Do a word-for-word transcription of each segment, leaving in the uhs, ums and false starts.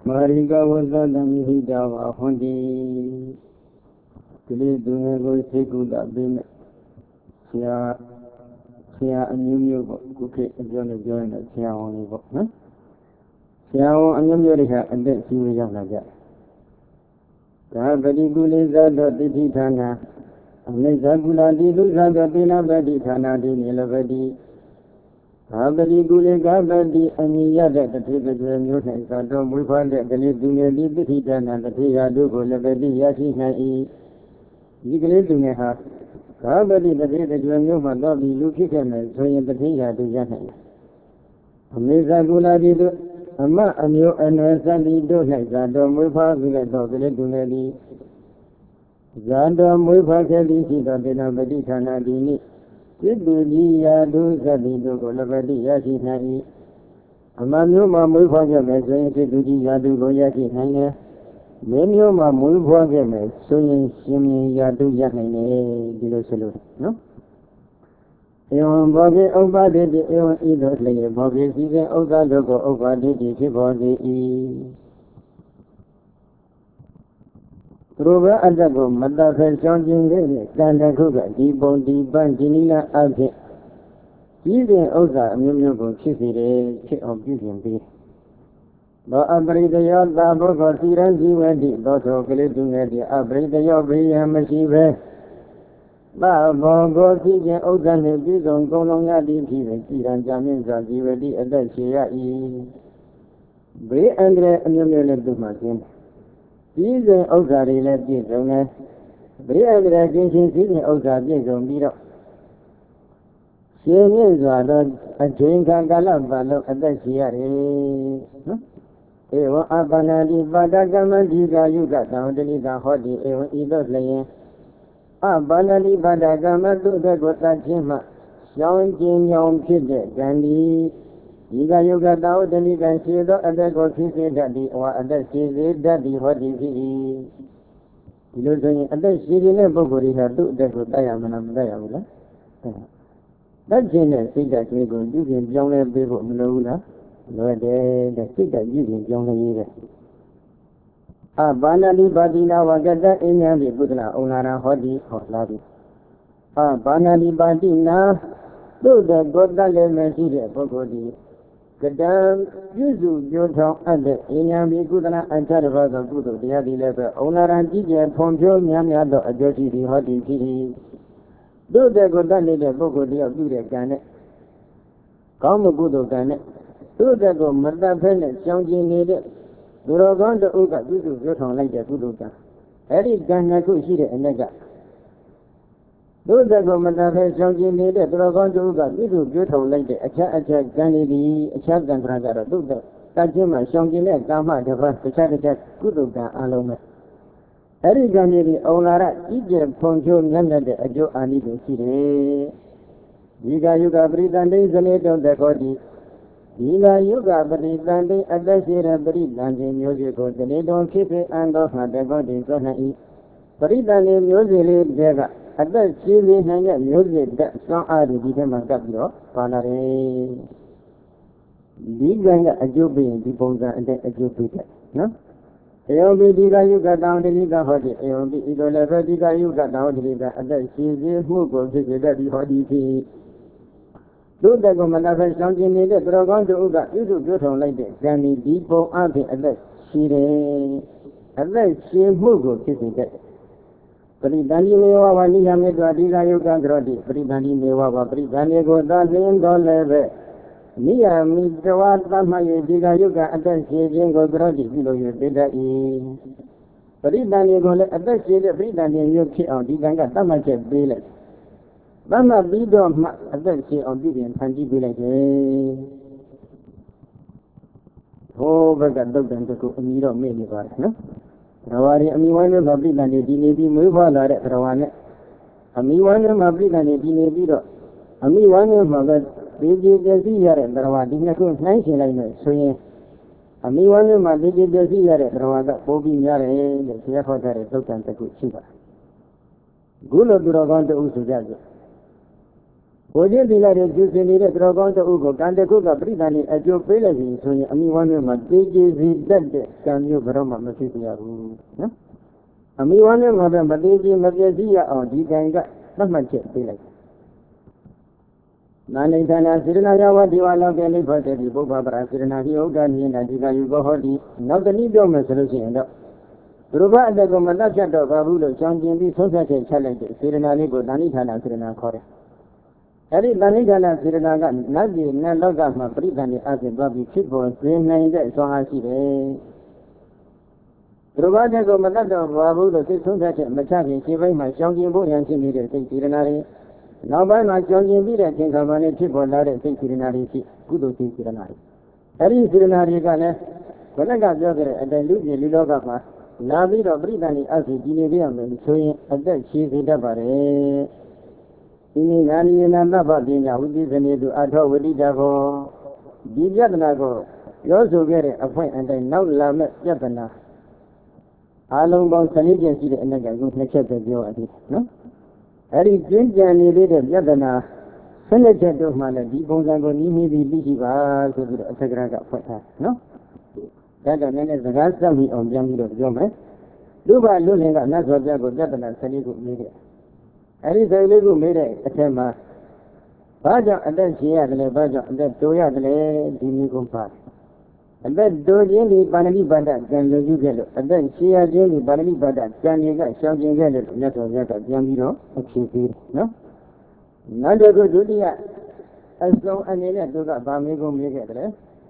Marika was the Namihida Hondi Kili Sekuda Bin Sia Sia and you cook join join the Sia only book. Sia and you and then see you like that. Very good is that the Titana. Amazagula di Luzaga Bina Badi Tana di Nilavadi. Abadi Gule Gabadi and Yada the Tibetan Newton Sadom we find that the Lidunia Libitan and the Tia Dugo Lavadi Yashi Nai. Yigleduneha. Abadi the Tibetan Newman Dobby Lukikan, so in the Tia to Yahan. Amazagula di Ama and you and Sandy Dona Sadom we find that the Lidunelli. Zanda Mufakali Sidabina Baditana Dini, Sibulia Duzabino Golavadi Yashi Amanuma Mufagame, Sibuji Yadu Goyaki Hane, Menuma Mufagame, Soyin Shimi Yadu Yahane, Dilosulu, no? Eon Bogi Obadi, Eon Idosle, Bogi Siga Ogadogo Obadi, Kibodi. Ruba Adago, Madafa Shonjin, Dandakuga, Dibon, Diban, Dinila, Abdi. Even Oza, Mumugo, Kissy, Kit of Beauty. But Abri the Yard, Babo, Siran, Jiwadi, Doto, Philippine, Abri the Yobi, and Machive. Babo, go see the Ozan, Bizon, Golonga, Siran, Jamin, Jiwadi, and then Shia. Bri Andre, and Yumula Dumasin. These are Ozari left you, don't Bri Andre, Jinsin, Ozari, don't beat up. She is a drink and galamba, and then she are a. Ewa Abanadi, Badagama, Diga, you got down the Liga Hodi, Ewa either laying. Abanadi, Badagama, do the Gotachima, Sean Jin Yong Kid, Gandhi. Diga, you got down the Liga, she the other Gotti Daddy, or other she Daddy, what is he? You know, other she never would have do that with Diamond Diamond. That genius said that we go using John Bible Lula, Lord, the stick that using John Leader. Ah, Banali Badina Wagada in Yami Budla, Onara Hodi, or Lavi. Ah, Banali Badina, do the Godale Messi, Bogodi. Gadam, Yuzu, Yoto, and the Inyami Gudana and Tarava, the Budo, the Adi Lever, Onara and Dijan, Ponjo, Yamiado, a dirty Hodi City. Do the Godani, the Bogodi of Dude Gane. Come a good Gane. Do the go Mada Pen, Shangi needed. Duragon the Uga, Dudu, Yoton like the Buduka. Eddie Ganaku, Shida and Nega. Do the go Mada Pen, Shangi needed. Duragon the Uga, Dudu, Yoton like the Acha Gani, Achak and Ragara, do the Tajima, Shangi, Gama, the Vas, the Chaka, Kuduka, Aloma. Every Ganiri, Olara, Egypt, Ponjo, Nanda, a Joe Anido City. Diga Yuga Bridande, the late of the body. Diga Yuga Bridande, a desert, Bridande, music, the late on Kipi and of the body, Zona. Bridande, music, Vega, at the Chili Hanga, music, that song I became a Gablo, Panare. Diga Ajubi, Diboga, and the Ajubi, no? Eobi Diga, you got down the Liga Hodi, Eobi, Idola Diga, you got down the Liga, and then she is who goes to the Daddy Hodi. Do the Gomanafa something needed, Dragon to Uga, you do good on like this, Gandhi, Deepo, Auntie, and then she and then she who goes to the Daddy. Bridani Mewa, Wania Medra, Diga, you got Grodi, Bridani Mewa, Bridani go down in Doleve. Nia Midrawat Maya Diga Yuga at the Jingo Grodi, below your data e. Bridani go at the Shade of Bridani and you key on Diganga, Tamaja Billet. Bama Bido at the Shade on Bidian Tangi Billet. Oh, but that doesn't go and you don't make it right, no? Rawari, I mean, one of Bridani, Dinabi, move all at Rawane. I mean, one of Bridani, Dinabi, I mean, one of Mother. Biji Desi Yare, Rawadi Naku, nice in so a me one of my Biji Desi Yare, Rawada, Bobby Yare, the Siafa, Tokan Taku Chiva. Gula Duragon to Usujago. ကိုချင်းဒီလိုက်တဲ့ကျူစင်နေတဲ့သတော်ကောင်းတအုပ်ကိုကံတကုကပြိတ္တန်နဲ့အကျိုးပေးလိုက်ပြီဆိုရင်အမိဝမ်းမျိုးမှာတေးကြီးစီတက်တဲ့ကံမျိုးဘယ်တော့မှမဖြစ်ပြရဘူးနော်အမိဝမ်းမျိုးမှာပဲမသေးကြီးမပြည့်စည်ရအောင်ဒီကံကသတ်မှတ်ချက်ပေးလိုက်နာနိသနာစေရနာယဝတိဝလောကေနိဗ္ဗတေတိပုဗ္ဗပရာစေရနာဟိဥဒ္ဒနိယနာဒီကယူကောဟောတိနောက်တနည်းပြောမယ်ဆိုလို့ရှိရင်တော့ဘုရားအတက်ကိုမတတ်ဖြတ်တော့ပါဘူးလို့ကြောင်းကျင်ပြီးဆုံးဖြတ်ချက်ချလိုက်တဲ့စေရနာလေးကိုတဏိဌာနစေရနာခေါ်တယ်အဲဒီတဏိဌာနစေရနာကနတ်ပြည်နတ်လောကမှာပြိတ္တန်နဲ့အပြင်သွားပြီးဖြစ်ပေါ်စေနိုင်တဲ့ဆွမ်းအားရှိတယ်ဘုရားအတက်ကိုမတတ်တော့ပါဘူးလို့သိဆုံးဖြတ်ချက်မချခင်ရှင်းပိုင်းမှာကြောင်းကျင်ဖို့ရန်ရှိနေတဲ့စိတ်စေရနာတွေနောက်ပိုင်းမှာကြောင်းကျင်ပြီးတဲ့အချိန်ခါမှလည်းဖြစ်ပေါ်လာတဲ့စိတ်စေရနာတွေရှိကုသိုလ်စိတ်စေရနာတွေအဲဒီစေရနာတွေကလည်းဘယ်နဲ့ကပြောကြတဲ့အတိုင်းလူပြည်လူလောကမှာလာပြီးတော့ပြိတ္တန်နဲ့အပြင်ကြီးနေပြရမယ်ဆိုရင်အသက်ရှည်စေတတ်ပါတယ်ဒီနေ့ငါလီနာသဗ္ဗပညာဝိပဿနာတုအထောဝတိတဘောဒီပြဿနာကိုပြောဆိုခဲ့တဲ့အဖွင့်အတိုင်းနောက်လာမဲ့ပြဿနာအလုံးပေါင်းဆယ်လေးကျရှိတဲ့အနက်ကကိုနှစ်ချက်ပဲပြောရသေးတယ်နော်အဲ့ဒီကျင့်ကြံနေသေးတဲ့ပြဿနာဆယ်နှစ်ချက်တို့မှလည်းဒီပုံစံကိုနီးနီးပြီးသိရှိပါဆိုပြီးတော့အထက်ကရကဖွင့်ထားနော်ဒါကြောင့်လည်းစကားစပ်ပြီးအောင်ပြန်ပြီးတော့ပြောမယ်လူပါလူလင်ကနတ်စွာဘုရားကိုပြဿနာဆယ်လေးခုမေးတယ်အဲဒီဆယ်လေးခုမေးတဲ့အထက်မှာဘာကြောင့်အသက်ရှင်ရတယ်လဲဘာကြောင့်အသက်တိုးရတယ်လဲဒီမျိုးကုန်ပါအသက်တိုးခြင်းဒီပါဏိပါဒကံလူကြီးခဲ့လို့အသက်ရှင်ရခြင်းဒီပါဏိပါဒကံတွေကရှောင်ကျင်ခဲ့လို့မြတ်စွာဘုရားကပြန်ပြီးတော့အဖြေပေးတယ်နော်နောက်တစ်ခုဒုတိယအဆုံးအနေနဲ့သူကဗာမေးကုန်မေးခဲ့တယ်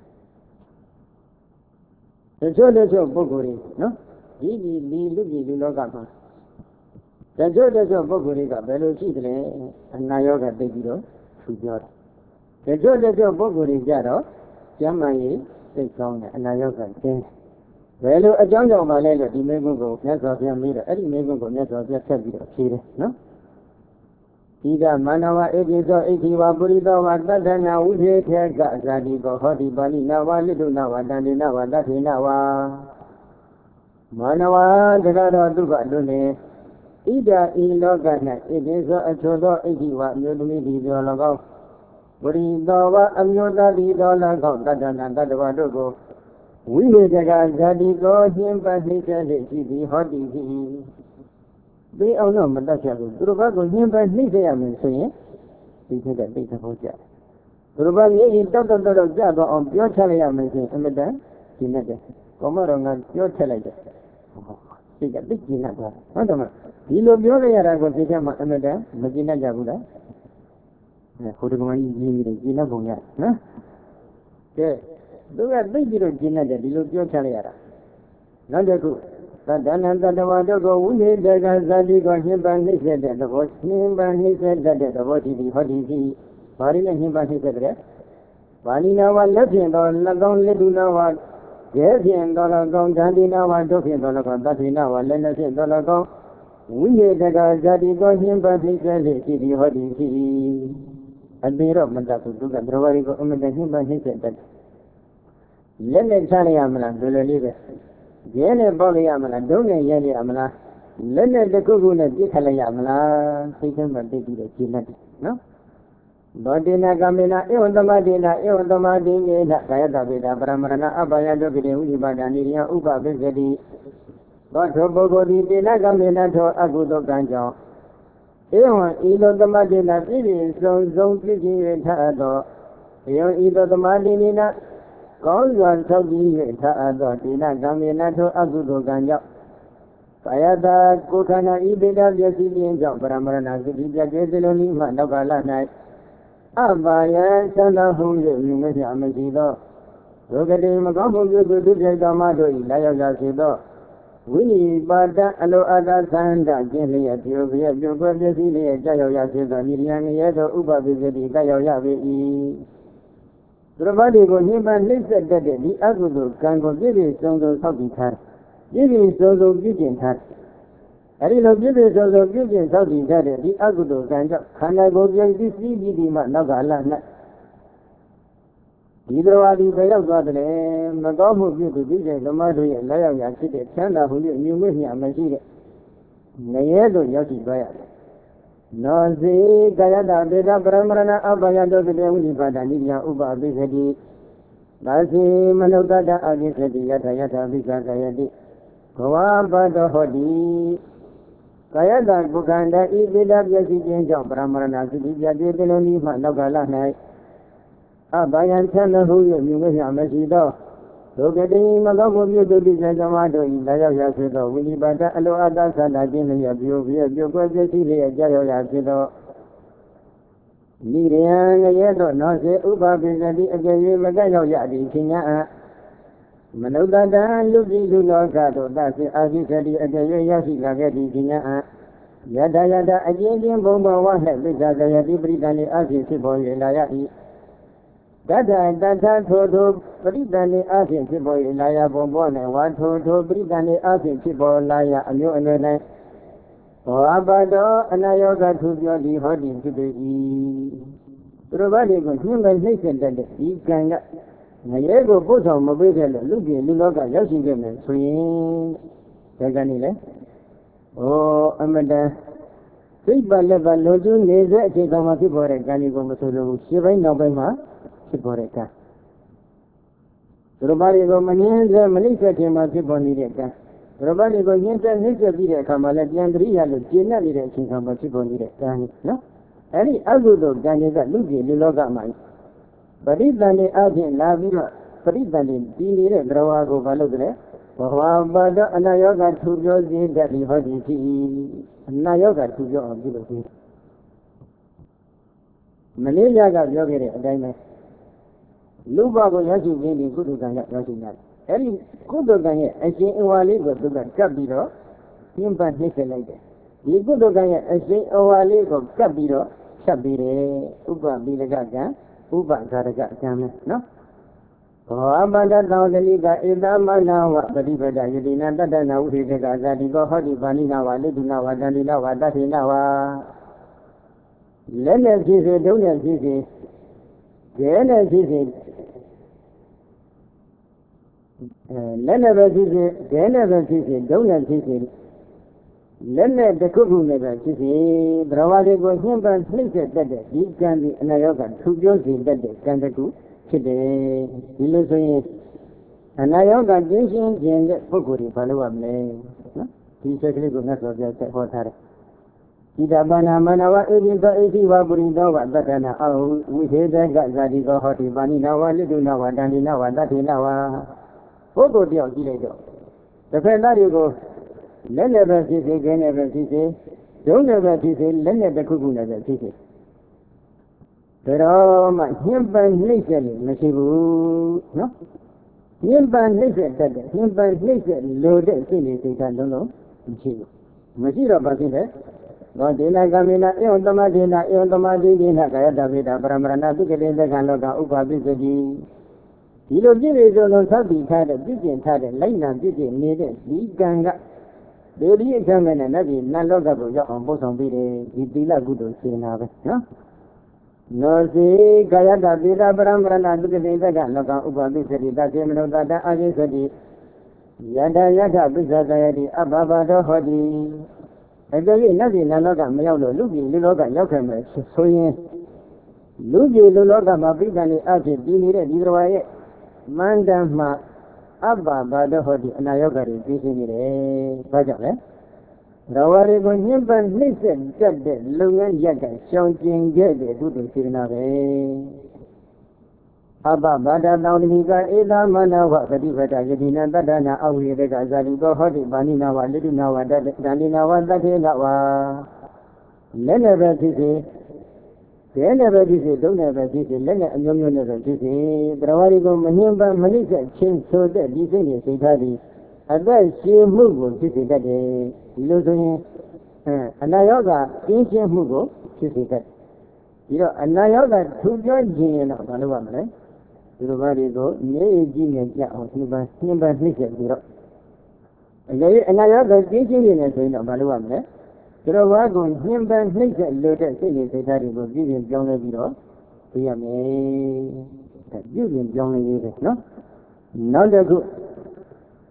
တချို့တချို့ပုဂ္ဂိုလ်တွေနော်ဒီဒီဒီလူကြီးလူလောကမှာတချို့တချို့ပုဂ္ဂိုလ်တွေကဘယ်လိုရှိသလဲအနာရောဂါသိပြီးတော့သူပြောတယ်တချို့တချို့ပုဂ္ဂိုလ်တွေကြတော့ကျမ်းမာရေးသိကောင်းတယ်အနာရောဂါကျင်းဘယ်လိုအကြောင်းကြောင့်ပါလဲလို့ဒီမေးခွန်းကိုမြတ်စွာဘုရားမေးတော့အဲ့ဒီမေးခွန်းကိုမြတ်စွာဘုရားဆက်ပြီးတော့ဖြေတယ်နော်ဒီကမန္တဝဧကိသောဣတိဝပုရိသောဝတတ္ထနာဝိသေခေကဇာတိကောဟောတိပါဠိနဝလိတုနဝတန္တိနဝတထေနဝမန္တဝတရားတော်ဒုက္ခလွန်နေဣဒာဤလောက၌ဣတိသောအချို့သောဣတိဝအမျိုးသမီးဒီပြော၎င်းပုရိသောဝအမျိုးသားဒီတော်၎င်းတတ္ထနာတတ္တဝတို့ကိုဝိသေကဇာတိကောရှင်းပနှိစ္စလေရှိသည်ဟောတိဖြစ်ဒီအောင်တော့မတတ်ချဘူးသူတို့ဘက်ကညှင်းပနှိမ့်စေရမယ်ဆိုရင်ဒီထက်ကသိသဘောကျတယ်သူတို့ဘက်မြေကြီးတောက်တောက်တောက်တောက်ကြတော့အောင်ပြောချလိုက်ရမယ်ဆိုရင်အမတန်ဒီနဲ့တယ်ကောမတော်ကပြောချက်လိုက်တယ်ဒီကသိကျင်တာဟုတ်တယ်မဒီလိုပြောလိုက်ရတာကိုသိချင်မှအမတန်မကျင်တတ်ကြဘူးလားအဲဟိုတကမကြီးကြီးပြီးကျင်တတ်ပုံရနော်ကဲသူကသိပြီးတော့ကျင်တတ်တယ်ဒီလိုပြောချလိုက်ရတာနောက်တစ်ခုသတ္တနံတတဝါတို့ကိုဝိသေတကဇာတိကိုညှဉ်းပန်းနှိမ့်ဆက်တဲ့သဘောညှဉ်းပန်းနှိမ့်ဆက်တတ်တဲ့သဘောတည်ပြီးဟောဒီစီဘာရင်းနဲ့ညှဉ်းပန်းနှိမ့်ဆက်တဲ့ဘာလီနာဝလက်ဖြင့်တော်လက်ကောင်းလက်ဒုနာဝရဲဖြင့်တော်လကောင်းဓာတိနာဝတို့ဖြင့်တော်လကောင်းတတိနာဝလက်နဲ့ဖြင့်တော်လကောင်းဝိသေတကဇာတိကိုညှဉ်းပန်းနှိမ့်ဆက်လေရှိပြီးဟောဒီစီအသေးတော့မတတ်ဘူးသူကတော်ဘာရီကိုအမတန်ညှဉ်းပန်းနှိမ့်ဆက်တတ်လက်နဲ့ချရမလားလွယ်လွယ်လေးပဲရဲနဲ့ပေါက်လိုက်ရမလားဒုံးနဲ့ရဲလိုက်ရမလားလက်နဲ့တစ်ခုခုနဲ့ပြစ်ခတ်လိုက်ရမလားစိတ်ထဲမှာသိပြီးတော့ရှင်းတတ်တယ်နော်ဘောတိနာကမေနာဧဝံသမတိနာဧဝံသမတိနေနကာယတဗေဒပရမရဏအပယတုပိတေဝိပါဒာနိရိယဥပပိစတိသောထောပုဂ္ဂိုလ်ဒီတိနာကမေနာထောအကုသိုလ်ကံကြောင့်ဧဝံဤလိုသမတိနာပြည့်ပြည့်စုံစုံပြည့်ပြည့်၍ထသောဧဝံဤလိုသမတိနာကောင်းစွာသောက်ပြီး၍သာအပ်သောတိနာကံမေနထိုအကုသိုလ်ကံကြောင့်ကာယတာကိုယ်ခန္ဓာဤပိဋကပျက်စီးခြင်းကြောင့်ပရမရဏသုတိပြည့်စလုံးဤမှနောက်ကလ၌အပါယံသန္တာဟု၍မြင်မပြမရှိသောဒုက္ခတိမကောင်းမှုပြုသူဒုက္ခတော်မှတို့၏လာရောက်ရာစေသောဝိနိပါဒအလိုအပ်သာသန္တာကျင့်လျက်ပြုပြည့်ပြုကွယ်ပျက်စီးလျက်ကြောက်ရောက်ရာစေသောနိရိယငရဲသောဥပပိစတိကြောက်ရောက်ရပေ၏သူတော်ဘာတွေကိုညှဉ်းပန်းနှိမ့်ဆက်တတ်တဲ့ဒီအကုသိုလ်ကံကိုပြည့်ပြည့်စုံစုံဆောက်တည်ထားတယ်ပြည့်ပြည့်စုံစုံပြုကျင့်ထားတယ်အဲဒီလိုပြည့်ပြည့်စုံစုံပြုကျင့်ဆောက်တည်ထားတဲ့ဒီအကုသိုလ်ကံကြောင့်ခန္ဓာကိုယ်ပြည့်စည်ပြီးဒီမှနောက်ကလ၌ဒီတော်ဝါဒီပဲရောက်သွားတယ်မကောင်းမှုပြုသူဒီတဲ့ဓမ္မတို့ရဲ့လက်ရောက်ရာဖြစ်တဲ့ချမ်းသာမှုနဲ့မြုံမြင့်မြမရှိတဲ့ငရဲတို့ရောက်ရှိသွားရတယ်နောစီကာယတဗေဒပရမရဏအဘယတောတေဝိပါဒနိယဥပပိသတိသာစီမနုဿတအပိသတိယထယထပိသကာယတိဘဝပတောဟောတိကာယတကုက္ခန္တဤပေဒပျက်စီးခြင်းကြောင့်ပရမရဏသုတိပြတိတလုံးဤမှနောက်ကာလ၌အဘယံချမ်းဟု၍မြုံမြမရှိသောဒုက္ခတိမကောင်းမှုပြုတုတိစေသမားတို့၏လာရောက်ရာဖြစ်သောဝိနိပါဒအလိုအပ်သသနာခြင်းလျက်ပြုပြီးပြုကွယ်ပစ္စည်းလျက်ကြောက်ရာဖြစ်သောနိရယံငရဲသောနောစေဥပပိစတိအကယ်၍မကရောက်ရသည်ခင်ညာမနုဿတံလူပြည်လူလောကသို့သစေအာဇိသတိအကယ်၍ရောက်ရှိလာခဲ့သည်ခင်ညာယတယတအကျဉ်းချင်းဘုံဘဝ၌ပိစ္ဆာကယတိပရိသန္တိအဖြစ်ဖြစ်ပေါ်၍လာရ၏တတ္ထတတ္ထထိုထိုပရိသန္တိအဖြစ်ဖြစ်ပေါ်၍လာရဘုံဘော၌ဝါထိုထိုပရိသန္တိအဖြစ်ဖြစ်ပေါ်လာရအမျိုးအနွယ်၌ဘောအပတောအနာယောဂထုပြောသည်ဟောသည်ဖြစ်ပေ၏သူတို့ဘာတွေကိုညှင်းပယ်နှိမ့်ဆက်တတ်တဲ့ဒီကံကငရဲကိုပို့ဆောင်မပေးခဲ့လို့လူပြည်လူလောကရောက်ရှိခဲ့မယ်ဆိုရင်ဒါကနေ့လေဩအမတန်စိတ်ပါလက်ပါလွန်ကျူးနေတဲ့အချိန်ကမှဖြစ်ပေါ်တဲ့ကံတွေကိုမဆိုလို့ရှင်းပိုင်းနောက်ပိုင်းမှာဖြစ်ပေါ်တဲ့ကံသူတို့ဘာတွေကိုမငြင်းစေမနှိမ့်ဆက်ခြင်းမှာဖြစ်ပေါ်နေတဲ့ကံသူတို့ဘာတွေကိုညှင်းတဲ့နှိမ့်ဆက်ပြီးတဲ့အခါမှာလည်းပြန်တရိယာလို့ကျင့်နေတဲ့အချိန်ကမှဖြစ်ပေါ်နေတဲ့ကံနော်အဲ့ဒီအကုသိုလ်ကံတွေကလူပြည်လူလောကမှာပရိသန္တိအဖြစ်လာပြီးတော့ပရိသန္တိတည်နေတဲ့သရဝါကိုဘာလို့လဲဘဝပါဒအနာယောဂထူပြောစေတတ်ပြီးဟောဒီဖြစ်၏အနာယောဂထူပြောအောင်ပြုလို့ရှိမလေးရကပြောခဲ့တဲ့အတိုင်းပဲလူဘကိုရရှိခြင်းဒီကုသကံရရောက်ရှိရတယ်အဲ့ဒီကုသကံရဲ့အရှင်အဝါလေးကိုသူကကပ်ပြီးတော့ပြင်းပနှိမ့်ဆက်လိုက်တယ်ဒီကုသကံရဲ့အရှင်အဝါလေးကိုကပ်ပြီးတော့ဖြတ်ပြီးတယ်ဥပပိလကကံဥပဂါရကကံနဲ့နော်ဘောပန္တတောတလိကဧသမနာဝပฏิပဒယတိနာတတ္တနာဝိသေကဇာတိကောဟောတိပါဏိနာဝလိတုနာဝတန္တိနာဝတတ္ထိနာဝလက်နဲ့ဖြစ်စေဒုံနဲ့ဖြစ်စေကျဲနဲ့ဖြစ်စေအဲလက်နဲ့ပဲဖြစ်စေကျဲနဲ့ပဲဖြစ်စေဒုံနဲ့ဖြစ်စေလက်နဲ့တစ်ခုခုနဲ့ပဲဖြစ်စေသရဝါတွေကိုညှင်းပန်းနှိမ့်ဆက်တတ်တဲ့ဒီကံဒီအနာရောဂါထူပြောစေတတ်တဲ့ကံတစ်ခုဖြစ်တယ်ဒီလိုဆိုရင်အနာရောဂါကျင်းရှင်းခြင်းတဲ့ပုဂ္ဂိုလ်တွေဘာလုပ်ရမလဲနော်ဒီစက်ကလေးကိုငါဆိုပြဆက်ဟောထားတယ်ဣဒပနာမနဝအေဒီသောအိသိဝပုရိသောဝတတ္တနာအဝိသေတကဇာတိကောဟောတိပါဏိနာဝလိတုနာဝတန္တိနာဝတတ္ထိနာဝပုဂ္ဂိုလ်တယောက်ကြည့်လိုက်တော့တစ်ဖက်သားတွေကိုလက်နဲ့ပဲဖြစ်စေခင်းနဲ့ပဲဖြစ်စေဒုံးနဲ့ပဲဖြစ်စေလက်နဲ့တစ်ခုခုနဲ့ပဲဖြစ်စေဒါတော့မှညှဉ်းပန်းနှိမ့်ဆက်လို့မရှိဘူးနော်ညှဉ်းပန်းနှိမ့်ဆက်တတ်တယ်ညှဉ်းပန်းနှိမ့်ဆက်လို့တဲ့စိတ်နေစိတ်ထားလုံးလုံးမရှိဘူးမရှိတော့ဘာဖြစ်လဲသောတေနကမေနဧဝံသမတေနဧဝံသမတိတိနကာယတဗေဒပရမရဏသုကေသက္ကလောကဥပပိစတိဒီလိုပြည့်ပြည့်စုံစုံသတ်ပြီးထားတဲ့ပြည့်ကျင်ထားတဲ့လိုက်နာပြည့်ကျင်နေတဲ့ဒီကံကဒေဒီအချမ်းမဲ့နဲ့နတ်ပြည်နတ်လောကကိုရောက်အောင်ပို့ဆောင်ပြီးတယ်ဒီသီလကုသိုလ်စေနာပဲနော်နောစီကာယတပိဒပရမရဏသုကေသက္ကလောကဥပပိစတိသတိမနောတတအာဇိသတိယတယထပိစ္ဆာယတိအဘဘတောဟောတိအကြိမ်နတ်ပြည်နတ်လောကမရောက်လို့လူပြည်လူလောကရောက်ခဲ့မယ်ဆိုရင်လူပြည်လူလောကမှာပိဋကံလေးအဖြစ်ပြီးနေတဲ့ဒီတော်ရဲ့မန္တန်မှာအဘဘာဒဟောတိအနာယောဂတွေပြီးရှိနေတယ်။ဘာကြောင့်လဲ။တော်ဝါတွေကိုညှဉ်းပန်းနှိမ့်ဆက်တတ်တဲ့လုပ်ငန်းရက်ကရှောင်ကျင်ခဲ့တဲ့ကုသိုလ်စေတနာပဲ။အဘဘာဒတောင်တိကဧသမနာဝပฏิပဒယတိနာတတ္တနာအဝိရေကဇာတိကောဟောတိပါဏိနာဝလိတုနာဝတတ္တန္တိနာဝတတ္ထေနဝလက်နဲ့ပဲဖြစ်စေကျဲနဲ့ပဲဖြစ်စေဒုံနဲ့ပဲဖြစ်စေလက်နဲ့အမျိုးမျိုးနဲ့ပဲဖြစ်စေတရားဝါဒီကိုမနှင်းပန်းမနှိမ့်ဆက်ချင်းဆိုတဲ့ဒီစိတ်နဲ့စိတ်ထားပြီးအသက်ရှင်မှုကိုဖြစ်စေတတ်တယ်ဒီလိုဆိုရင်အနာရောဂါကျင်းရှင်းမှုကိုဖြစ်စေတတ်ပြီးတော့အနာရောဂါထူပြောခြင်းရင်တော့ဘာလုပ်ရမလဲဒီလိုပါတွေကိုမြေကြီးနဲ့ကြအောင်နှင်းပန်းနှင်းပန်းနှိမ့်ဆက်ပြီးတော့အကြိမ်အနာရောဂါကျင်းရှင်းနေတယ်ဆိုရင်တော့ဘာလုပ်ရမလဲသူတော်ဘာကိုညှဉ်းပန်းနှိမ့်ဆက်လို့တဲ့စိတ်နဲ့စိတ်ဓာတ်တွေကိုပြုပြင်ပြောင်းလဲပြီးတော့ပြရမယ်။ဒါပြုပြင်ပြောင်းလဲရေးပဲနော်။နောက်တစ်ခု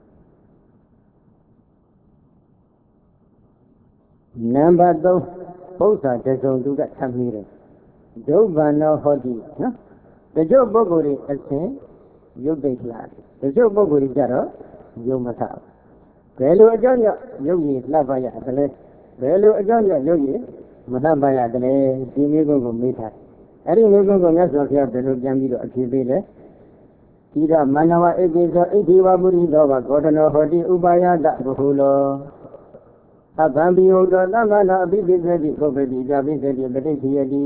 နံပါတ်သုံးပု္ပ္ပာတစုံသူကထပ်မိတယ်ဒုဗ္ဗနောဟောတိနော်တချို့ပုဂ္ဂိုလ်တွေအစဉ်ရုပ်သိက္ခာတချို့ပုဂ္ဂိုလ်တွေကြတော့ယုံမထဘယ်လိုအကြောင်းကြောင့်ရုပ်ရည်လှပ်ပါရတယ်လဲဘယ်လိုအကြောင်းကြောင့်ရုပ်ရည်မလှပ်ပါရတယ်လဲဒီမျိုးကိုမေးထားအဲ့ဒီမျိုးကိုမြတ်စွာဘုရားဘယ်လိုပြန်ပြီးတော့အဖြေပေးလဲဒီတော့မနဝဣတိသောဣတိဝပုရိသောဘဂေါတနောဟောတိဥပါယတဘဟုလောအဗံပိယုသောသမ္မာနာအပိပိသတိပုပ္ပတိဇာပိသတိပဋိက္ခယတိ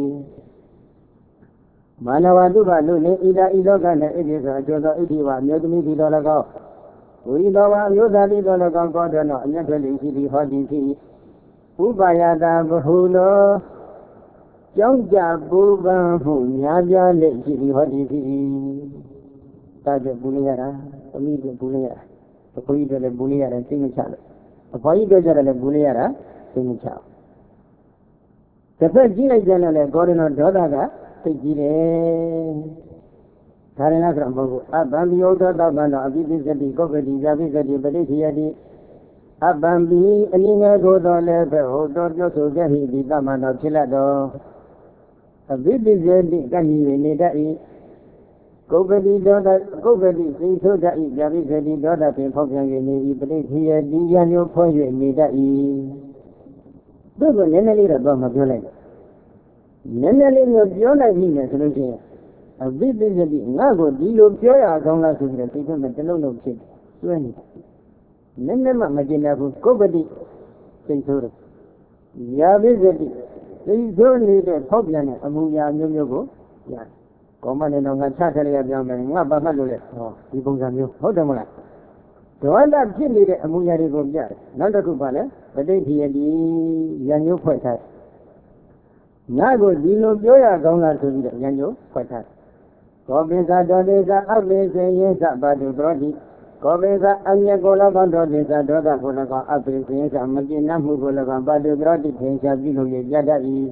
မာနဝတုဘလူနေဣဒာဤလောက၌ဣတိသောအကျိုးသောဣတိဝအမျိုးသမီးဒီတော်၎င်းဝိသောဝအမျိုးသားဒီတော်၎င်းကောတော်နောအမျက်ထွက်လိရှိသည်ဟောတိဖြစ်ဥပါယတဘဟုလောကြောင့်ကြပူပန်မှုများပြားလက်ရှိသည်ဟောတိဖြစ်တာကြပူနေရတာအမိကပူနေရတာအခွေးတွေလည်းပူနေရတယ်သိမချလို့အဖွားကြီးတို့ကြတယ်လည်းပူနေရတာသိမချတစ်ဖက်ကြည့်လိုက်ကြတယ်လည်းကောရနောဒေါသကသိကြည့်တယ်ဒါရင်လားဆိုတော့မဟုတ်ဘူးအဗံပိယုသောသောဗန္တောအပိပိစတိကုပ္ပတိဇာပိစတိပဋိက္ခယတိအဗံပိအနည်းငယ်ကိုသောလည်းပဲဟောတော်ပြောဆိုခဲ့ဟိဒီသမ္မာတော်ဖြစ်လက်တော်အပိပိစတိကညိနေတတ်၏ကုပ္ပတိဒေါသကုပ္ပတိသိဆိုတတ်၏ဇာပိစတိဒေါသပင်ဖောက်ပြန်၍နေ၏ပဋိက္ခယတိယံမျိုးဖွဲ့၍နေတတ်၏သူကနည်းနည်းလေးတော့မပြောလိုက်နည်းနည်းလေးမျိုးပြောလိုက်ပြီမယ်ဆိုလို့ရှိရင်အဘိပိစတိငါ့ကိုဒီလိုပြောရအောင်လားဆိုပြီးတော့သိတဲ့မဲ့တလုံးလုံးဖြစ်စွဲနေနည်းနည်းမှမကျင်တတ်ဘူးကုပ္ပတိသိဆိုတယ်ယာပိစတိသိဆိုနေတဲ့ဖောက်ပြန်တဲ့အမှုရာမျိုးမျိုးကိုရတယ်ကောမနဲ့တော့ငါချထရရပြောင်းမယ်ငါဘာမှလို့လဲဟောဒီပုံစံမျိုးဟုတ်တယ်မလားဒေါသဖြစ်နေတဲ့အမှုရာတွေကိုပြတယ်နောက်တစ်ခုပါလဲပဋိဌိယတိရံမျိုးဖွဲ့ထားငါကိုဒီလိုပြောရကောင်းလားဆိုပြီးတော့ဉာဏ်ညို့ဖွက်ထားကောပိသဒောတိကအပိစေယေသပါတုပရောတိကောပိသအမြတ်ကို၎င်းဒောတိသဒေါသကို၎င်းအပိစေယေသမကျင်နှမှုကို၎င်းပါတုပရောတိထင်ရှားပြုလို့ရတတ်၏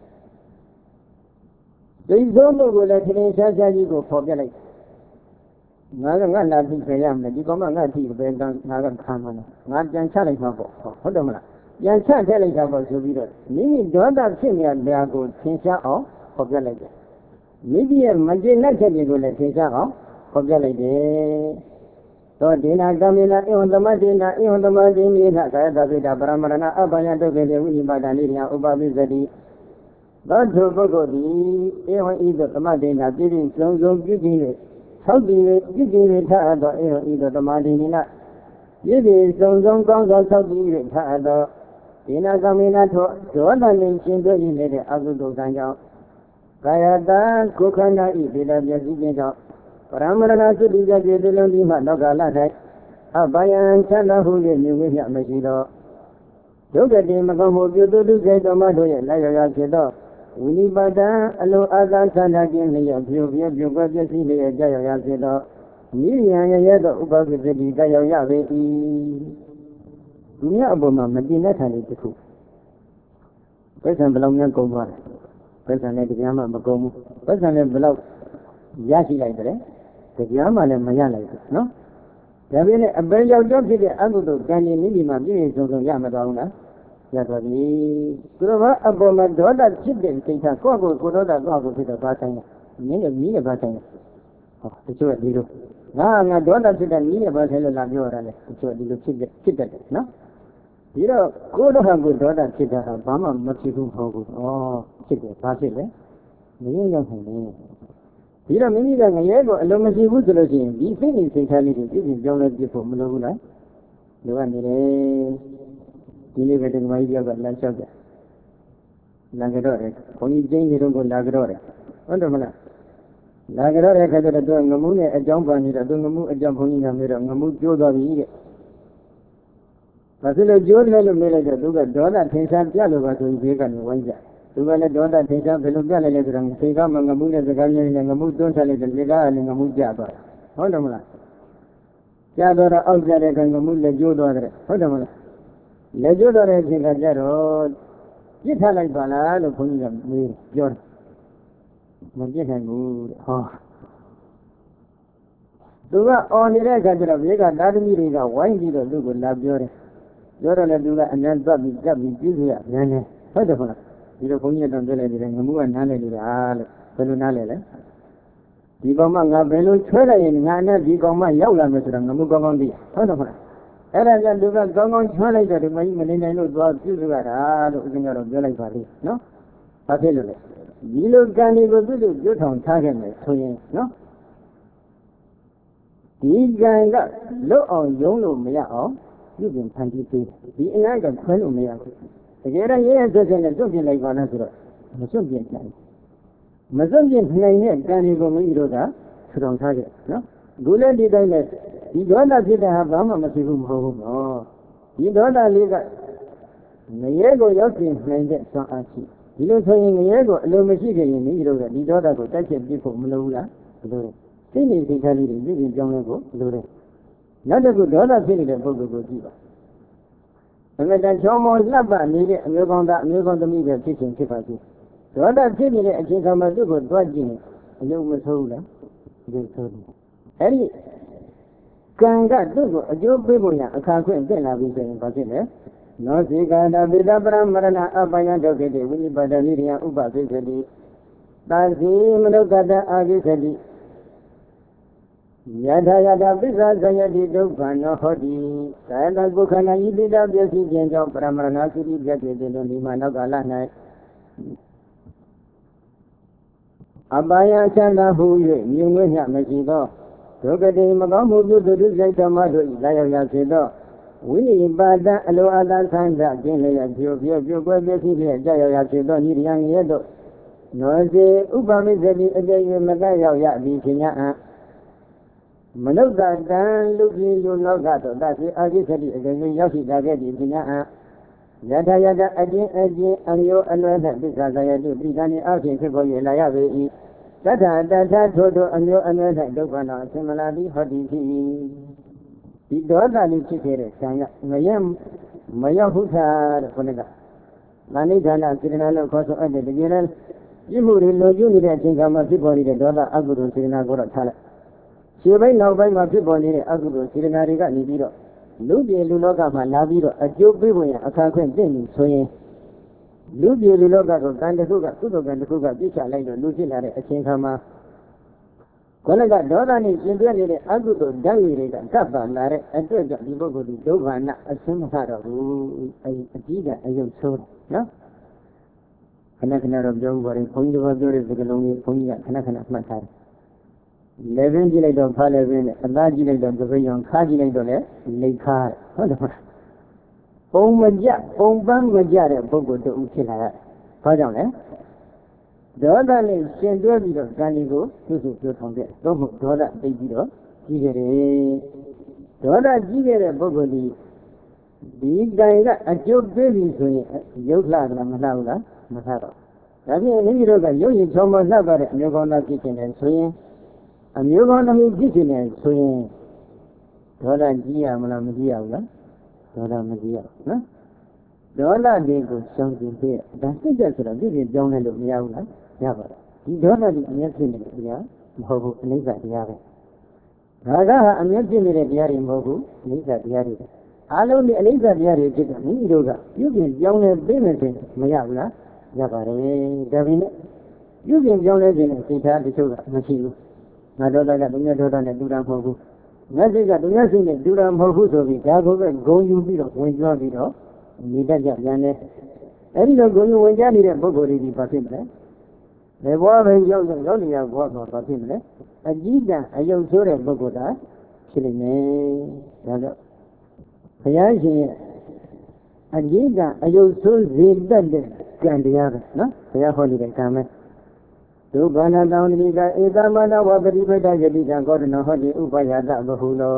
ဒီသုံးမှုကိုလည်းထင်ရှားရှားကြီးကိုဖော်ပြလိုက်ငါကငါလာပြီးခရမယ်ဒီကောင်ကငါ့ထိပဲကငါကခံမှာငါပြန်ချလိုက်မှာပေါ့ဟုတ်တယ်မလားပြန်ချထည့်လိုက်တာပေါ့ဆိုပြီးတော့မိမိဒေါသဖြစ်နေတဲ့ကိုသင်ရှားအောင်ဖော်ပြလိုက်တယ်မိမိရဲ့မကျေနပ်ချက်တွေကိုလည်းသင်ရှားအောင်ဖော်ပြလိုက်တယ်သောဒေနာကမေနာဧဝံသမတေနာဧဝံသမတေနိနာကာယတပိတာပရမရဏအပယတုကေတေဝိနိပါဒာနိရိယဥပပိသတိသောထုပုဂ္ဂိုလ်သည်ဧဝံဤသို့သမတေနာပြည့်ပြည့်စုံစုံပြုပြီး၍သောတိ၍ပြည့်ပြည့်ထအပ်သောဧဝံဤသို့သမတေနိနာပြည့်ပြည့်စုံစုံကောင်းသောသောတိ၍ထအပ်သောဒီနာကမေနာထောဒေါသနှင့်ရှင်တွေ့နေတဲ့အကုသိုလ်ကံကြောင့်ကာယတံကိုယ်ခန္ဓာဤဒေသပျက်စီးခြင်းကြောင့်ပရမရဏသုတိကြပြေတလုံးဒီမှနောက်ကလာ၌အဘယံချမ်းသာဟု၍မြင်ဝိမျှမရှိသောဒုက္ခတိမကောင်းမှုပြုသူဒုက္ခတော်မတို့ရဲ့လက်ရရဖြစ်သောဝိနိပါဒံအလိုအာသာသန္တာခြင်းလျက်ပြုပြပြုကွယ်ပျက်စီးလျက်ကြောက်ရဖြစ်သောနိယံရရဲ့သောဥပပစ္စတိကြောက်ရပေ၏ဒီမြတ်အပေါ်မှာမတည်တဲ့ဌာနေတစ်ခုပစ္စံဘယ်လောက်များကုန်သွားတယ်ပစ္စံနဲ့တရားမှမကုန်ဘူးပစ္စံနဲ့ဘယ်လောက်ရရှိလိုက်တယ်တရားမှလည်းမရလိုက်ဘူးနော်ဒါပေမဲ့အပယ်ရောက်တော့ဖြစ်တဲ့အကုသိုလ်ကံရင်မိမိမှာပြည့်စုံစုံရမသွားဘူးလားရသွားပြီသူတော်ကအပေါ်မှာဒေါသဖြစ်တဲ့စိတ်ကကိုယ့်ကိုယ်ကိုဒေါသကိုယ့်ကိုယ်ဖြစ်တော့ဘာဆိုင်လဲမင်းလည်းမီးလည်းဘာဆိုင်လဲဟောတချို့ကဒီလိုငါငါဒေါသဖြစ်တဲ့မီးလည်းဘာဆိုင်လို့လာပြောရတာလဲတချို့ကဒီလိုဖြစ်တဲ့ဖြစ်တတ်တယ်နော်ဒီတော့ကိုယ်တော့ကိုဒေါသဖြစ်တာဘာမှမဖြစ်ဘူးမဟုတ်ဘူး။ဩဖြစ်တယ်ဘာဖြစ်လဲ။ငရဲရောက်နေတယ်။ဒီတော့မိမိကငရဲကိုအလုံးမရှိဘူးဆိုလို့ရှိရင်ဒီစိတ်နေစိတ်ထားလေးတွေပြည့်ပြည့်ပြောင်းလဲပြဖို့မလိုဘူးလား။လိုအပ်နေတယ်။ဒီနေ့ပဲဒီမကြီးပြောက်ကလမ်းလျှောက်တယ်။လာကြတော့တယ်။ဘုန်းကြီးကျင်းနေတော့ကိုလာကြတော့တယ်။ဟုတ်တယ်မလား။လာကြတော့တဲ့ခါကျတော့ငမှုနဲ့အကြောင်းပန်နေတော့သူငမှုအကြောင်းဘုန်းကြီးကမေးတော့ငမှုကျိုးသွားပြီတဲ့။ဘာဖြစ်လို့ကြိုးတယ်လို့မေးလိုက်တော့သူကဒေါသထင်ရှားပြလို့ပါဆိုရင်ဘေးကနေဝိုင်းကြသူကလည်းဒေါသထင်ရှားဘယ်လိုပြလိုက်လဲဆိုတော့သေကမှငမှုနဲ့စကားမျိုးနဲ့ငမှုတွန်းထားလိုက်တယ်လေကားကလည်းငမှုကြသွားတယ်ဟုတ်တယ်မလားကြတော့အောက်ကြတဲ့ကငမှုလည်းကျိုးသွားတယ်ဟုတ်တယ်မလားလက်ကျိုးသွားတဲ့အချိန်ကကြတော့ပြစ်ထားလိုက်ပါလားလို့ခွန်ကြီးကမေးပြောတယ်မပြစ်နိုင်ဘူးတဲ့ဟောသူကအော်နေတဲ့အခါကျတော့ဘေးကသားသမီးတွေကဝိုင်းပြီးတော့သူ့ကိုလာပြောတယ်ပြောတော့လည်းသူကအနန္တပြီးကပ်ပြီးပြည့်စုံရမြန်တယ်ဟုတ်တယ်မလားဒီလိုဘုန်းကြီးတော်ပြောလိုက်တယ်ငမှုကနားလေနေတာလို့ဘယ်လိုနားလဲလဲဒီကောင်မငါဘယ်လိုချွဲလိုက်ရင်ငါနဲ့ဒီကောင်မရောက်လာမယ်ဆိုတော့ငမှုကောင်းကောင်းသိဟုတ်တယ်မလားအဲ့ဒါကြောင့်လူကကောင်းကောင်းချွဲလိုက်တော့ဒီမကြီးမနေနိုင်လို့သွားပြုစုရတာလို့ဦးဇင်းတော်ပြောလိုက်ပါလိမ့်နော်ဘာဖြစ်လို့လဲဒီလိုကံတွေကိုပြုစုပြုထောင်ထားခဲ့မယ်ဆိုရင်နော်ဒီကံကလွတ်အောင်ယုံလို့မရအောင်ပြုပြင်ဖန်တီးပေးဒီအင်္ဂါကခွဲလို့မရဘူးတကယ်တော့ရဲရဲဆွဆွနဲ့စွန့်ပြစ်လိုက်ပါလားဆိုတော့မစွန့်ပြစ်နိုင်မစွန့်ပြစ်နိုင်တဲ့ကံတွေကိုမိမိတို့ကထူထောင်ထားခဲ့နော်အခုလည်းဒီတိုင်းနဲ့ဒီဒေါသဖြစ်တဲ့ဟာဘာမှမဖြစ်ဘူးမဟုတ်ဘူးနော်ဒီဒေါသလေးကငရဲကိုရောက်ကျင်နိုင်တဲ့စွမ်းအားရှိဒီလိုဆိုရင်ငရဲကိုအလိုမရှိခဲ့ရင်မိမိတို့ကဒီဒေါသကိုတိုက်ချက်ပြစ်ဖို့မလိုဘူးလားဘယ်လိုလဲစိတ်နေစိတ်ထားလေးတွေပြည့်ပြည့်ကြောင်းလဲကိုဘယ်လိုလဲနောက်တစ်ခုဒေါသဖြစ်နေတဲ့ပုဂ္ဂိုလ်ကိုကြည့်ပါအမေတန်ချောမောလှပနေတဲ့အမျိုးကောင်းသားအမျိုးကောင်းသမီးပဲဖြစ်ခြင်းဖြစ်ပါစေဒေါသဖြစ်နေတဲ့အချိန်ခါမှာသူ့ကိုတွားကြည့်ရင်အလုံးမဆိုးဘူးလားဒီဆိုးတယ်အဲ့ဒီကံကသူ့ကိုအကျိုးပေးဖို့ရအခါခွင့်တက်လာပြီဆိုရင်ဘာဖြစ်လဲနောစီကန္တာပိတပရမရဏအပယဒုက္ခေဝိပဒနိရိယဥပပိသတိသာစီမနုဿတအာဂိသတိယထာယထာပိစ္ဆာဇယတိဒုက္ခနောဟောတိကာယတကုခဏဤပိတပျက်စီးခြင်းကြောင့်ပရမရဏသုတိပြတ်တည်ခြင်းတို့ဒီမှာနောက်ကာလ၌အပယချမ်းသာဟု၍မြုံငွေ့ညမရှိသောဒုက္ခတိမကောင်းမှုပြုသူတို့စိတ်ဓမ္မတို့၏လာရောက်ရစေသောဝိနိပါဒအလိုအသာဆန္ဒကျင်းလျက်ဖြိုဖြိုပြုကွယ်ပစ္စည်းဖြင့်ကြာရောက်ရစေသောနိရိယငရဲတို့နောစေဥပမိသတိအကျဉ်းမကရောက်ရသည်ဖြစ်냐အမနုဿတံလူကြီးလူလောကတို့သတိအာဂိသတိအကျဉ်းရောက်ရှိလာခဲ့သည်ဖြစ်냐အယထာယထာအကျဉ်းအကျဉ်းအမျိုးအလွဲသပိစ္ဆာဇယတိပိဋကနိအဖြစ်ဖြစ်ပေါ်၍လာရပေ၏တထတထထို့ထို့အမျိုးအလွဲ၌ဒုက္ခနာအစင်မလာသည်ဟောတိဖြစ်၏ဒီဒေါသလေးဖြစ်ခဲ့တဲ့ဆံကငရဲမရောက်ဘူးသာတဲ့ခေါင်းကမာနိဌာနစေတနာလို့ခေါ်ဆိုအပ်တဲ့တကယ်လည်းပြမှုတွေလိုကျွနေတဲ့အချိန်ခါမှာဖြစ်ပေါ်နေတဲ့ဒေါသအကုသိုလ်စေတနာကိုတော့ထားလိုက်ခြေပိုင်းနောက်ပိုင်းမှာဖြစ်ပေါ်နေတဲ့အကုသိုလ်စေတနာတွေကနေပြီးတော့လူပြေလူလောကမှာလာပြီးတော့အကျိုးပေးဖို့ရအခါခွင့်တင်ပြီဆိုရင်လူပြေလူလောကကိုကံတစ်ခုကကုသိုလ်ကံတစ်ခုကပြစ်ချလိုက်လို့လူဖြစ်လာတဲ့အချိန်ခါမှာခொနကဒေါသနဲ့ရှင်ပြနေတဲ့အကုသိုလ်ဓာတ်ရည်တွေကကပ်ပါလာတဲ့အတွက်ကြောင့်ဒီပုဂ္ဂိုလ်ဒီဒုက္ခနာအစင်းမထတော့ဘူးအဲအကြီးကအယုတ်ဆိုးနော်ခဏခဏတော့ပြောဘူးပါရင်ဘုန်းကြီးတို့ပြောတဲ့စကားလုံးလေးဘုန်းကြီးကခဏခဏမှတ်ထားတယ်လေပင်ကြည့်လိုက်တော့ဖားလေပင်နဲ့အသားကြည့်လိုက်တော့သပိယံခါကြည့်လိုက်တော့လေလိတ်ခါဟုတ်တယ်မလားပုံမကြပုံပန်းမကြတဲ့ပုဂ္ဂိုလ်တို့ဖြစ်လာရတယ်ဘာကြောင့်လဲဒေါသနဲ့ရှင်တွဲပြီးတော့ကံကြီးကိုပြုစုပြောထောင်တဲ့သို့မဟုတ်ဒေါသသိပြီးတော့ကြီးခဲ့တယ်ဒေါသကြီးခဲ့တဲ့ပုဂ္ဂိုလ်ဒီဒီကံကအကျိုးပေးပြီဆိုရင်ရုပ်လှကမလှဘူးလားမလှတော့ဒါဖြင့်မိမိတို့ကရုပ်ရည်ချောမောလှပါတဲ့အမျိုးကောင်းသားဖြစ်ခြင်းနဲ့ဆိုရင်အမျိုးကောင်းသမီးဖြစ်ခြင်းနဲ့ဆိုရင်ဒေါသကြီးရမလားမကြီးရဘူးလားဒေါသမကြီးရနော်ဒေါသတွေကိုရှောင်ကျင်ပြဒါစိတ်ကြဆိုတော့ဒီပြင်ပြောင်းလဲလို့မရဘူးလားရပါတယ်ဒီဒေါသကြီးအမျက်ဖြစ်နေတဲ့တရားမဟုတ်ဘူးအနိစ္စတရားပဲဒါကဟာအမျက်ဖြစ်နေတဲ့တရားတွေမဟုတ်ဘူးအနိစ္စတရားတွေအားလုံးဒီအနိစ္စတရားတွေဖြစ်တဲ့မိမိတို့ကပြုပြင်ပြောင်းလဲပေးမယ်ဆိုရင်မရဘူးလားရပါတယ်ဒါပေမဲ့ပြုပြင်ပြောင်းလဲခြင်းနဲ့စိတ်ထားတချို့ကမရှိဘူးငါဒေါသကဒုညဒေါသနဲ့တူတာမဟုတ်ဘူးငါစိတ်ကဒုညစိတ်နဲ့တူတာမဟုတ်ဘူးဆိုပြီးဒါကိုပဲဂုံယူပြီးတော့ဝင်ကြွပြီးတော့နေတတ်ကြပြန်တယ်အဲ့ဒီလိုဂုံယူဝင်ကြနေတဲ့ပုဂ္ဂိုလ်တွေဒီဘာဖြစ်မလဲဘယ်ဘဝပဲရောက်ရောက်ရောက်နေရဘဝဆိုဘာဖြစ်မလဲအကြီးတန်းအယုတ်ဆိုးတဲ့ပုဂ္ဂိုလ်တာဖြစ်လိမ့်မယ်ဒါတော့ဘုရားရှင်ရဲ့အကြီးတန်းအယုတ်ဆိုးစေတတ်တဲ့ကံတရားပဲနော်ဘုရားဟောနေတဲ့ကံပဲဒုက္ခနာတောင်းတိကဧသမနာဝပရိပဒယတိကံကောရဏဟောတိဥပယတဘဟုလော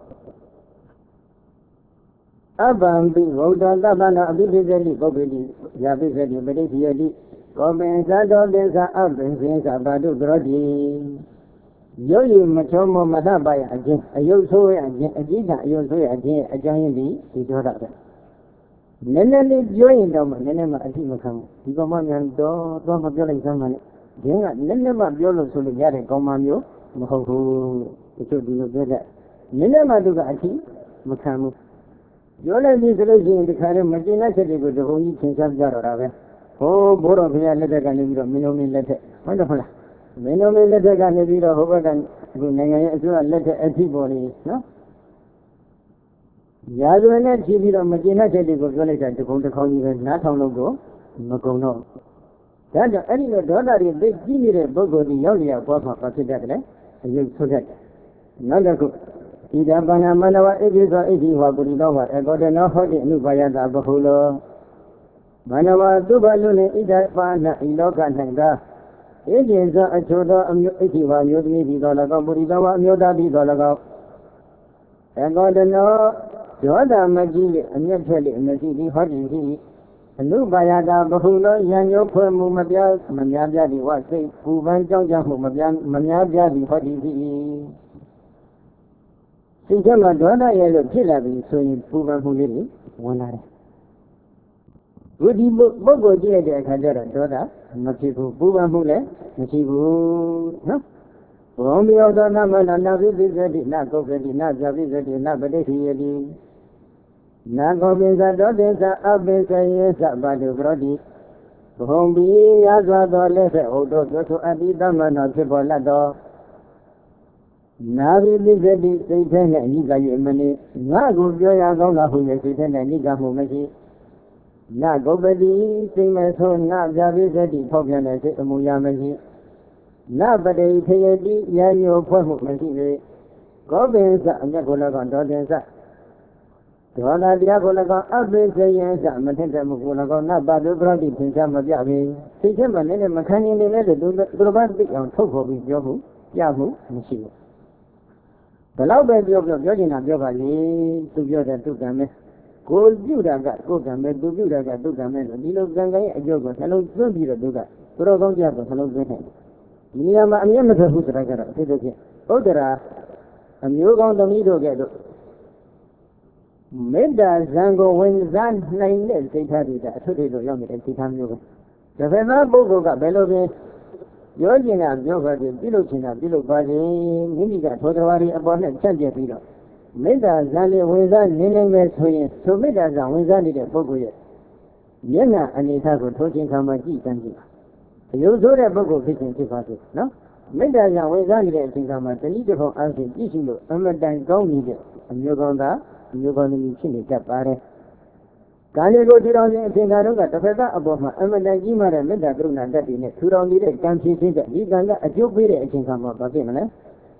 အပံပိဝௌတသဗ္ဗနာအပိပိစတိပုပ္ပိတိယာပိစတိပရိသေယတိကောပင်သတောပင်္စအပင်စင်္စဘာတုကရောတိရုပ်ရည်မချုံမမထပါရအခြင်းအယုတ်ဆိုးရအခြင်းအကြည့်ကအယုတ်ဆိုးရအခြင်းအကြောင်းရင်းဒီဒီပြောတာပဲနည်းနည်းလေးပြောရင်တော့မှနည်းနည်းမှအတိမခံဘူးဒီကောင်မမြန်တော့တော့မပြောလိုက်စမ်းပါနဲ့ဒင်းကနည်းနည်းမှပြောလို့ဆိုလို့ရတဲ့ကောင်မမျိုးမဟုတ်ဘူးတချို့ဒီလိုပြောတဲ့နည်းနည်းမှသူကအတိမခံဘူးပြောလိုက်ပြီဆိုလို့ရှိရင်ဒီခါလေးမကျင်တဲ့ချက်တွေကိုဒီဘုံကြီးသင်ရှားကြတော့တာပဲ Oh, Boro Pia Letter and Minomi letter. Wonderful. Minomi letter can be the Hogan, letter everybody, no? Yaduana Chibiro Magina Tedigo Village to go to call you not on logo, Macono. That any daughter is big, give me a bogo, the Yolia, Papa, Pacific, and you forget. Another good. Idabana Manawa, it is a eighty Wabudova, and got enough for the new Bayada Bahulo. Manawa Dubalune Idapana, Iloka Nanga. Indians are a choda, Itiwa, Yudi, Dolaga, Buridawa, Yoda, Dolaga. And got enough. Joda Magi and Yateli and the T V Hodgy, and new Bayada Bahula, Yanyo Mumabia, Manyaja, the was say, Uban Joja Mumabian, Manyaja, the Hodgy. Sijama Dona Yellow Kilabi, so in Puban Huli, one eye. Would you Bogo Jade Kadera Doda, Machibu, Puban Hule, Machibu, no? Romeo Dona, Navi visited, not go ready, not visited, not but he Nagobiza Dodesa Abisa Yesa Badu Hombi Yazwa Dolese Odo to Adidamana Tibolado Navi Bizedi Satan and Niga Yemani Nago Yoyagona who is Satan and Niga Humaki Nagobedi Simaso Nabizedi Pogan and Muyamaki Nabade Tayadi Yanyo Pomu Maki Gobinsa and Yakulagan Dodensa Dona Diagolaga, Abbe Sayans, Matenta Mugulaga, Nabadu Brody, Pinsama Yabi, Sijaman, and Makani, the Durban on Toko with Yobu, Yabu, and Shiva. The loud baby of the Jodina Jovali, to Yoda to Game, Gold Judah got good and made Judah got good and made Dilo Ganga, Yoga, hello, so be the Duga, Progon Java, hello, Zetan. Niyama, Yamata Husragara, Sidoki, Odera, and you on the middle ghetto. Meda Zango when Zan nine days they had it at two days of young and Titan Yoga. The Vena Bogo got Belovi, Georgina, Yoga, Bilocina, Bilobadi, Miniga, Todavari, about and Sanjay Pino. Meda Zali when Zan Nene Swing, so Meda Zan when Zan did a Bogo yet. Yena and it has a talking Kamaki Sanji. You saw that Bogo fishing Tifasis, no? Meda Zan when Zan did a Tinkama, the leader from Alfie, Ishimu, Amadan Goni, and Yogonda. You're going to be chilly, Capare. Can you go to the Tingaruga, the Feta, above my Amadagima and Medagruna, that in it, two round it, can see that you can get a joke with it, can come up of him, eh?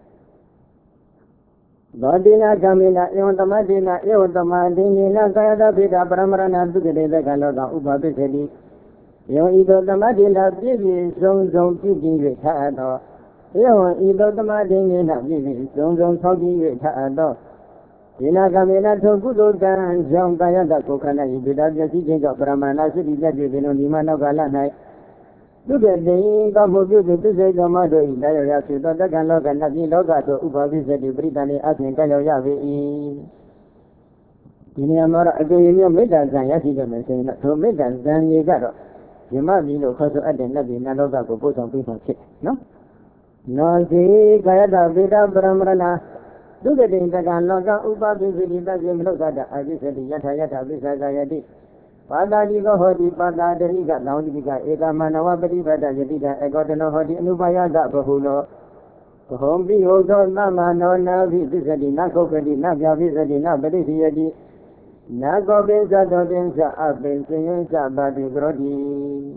Godina, Camilla, Eontamadina, Eontamadina, Gada, Pita, Brahmana, to the Galaga, Uba Pesedi. You either the Madina, Bibi, Zone Zone, Piggy, with her. You either the Madina, Bibi, Zone Zone, Poggy, with her. Ina Camilla to Gudogan, John Gayada Kokana, without the teaching of Brahmana, city that you know, Limano Galana. Look at the income of you to say the mother in Diayasu, the Ganlog and Nazi Logato, Uba visit the Britannia as in Kalayavi. In Yamara, again, your middle than Yasidan, saying that to middle than you got. You might be no cause at the Nazi Naloga to put on people sick, no? No, see, Gayada, Vida Brahmana. Do the thing that Ganloga, Uba visit the Zimloga, I visit the Yatayata, Visa Gayadi. Pada di ko hodi pada dari ka naudi ka eka manawa pati pada jadi ka eko teno hodi anubaya ka bahulo hombi hodo nama no na vi visadi na ko kadi na vya visadi na pati siyadi na ko bensa do bensa aben sinsa badi grodi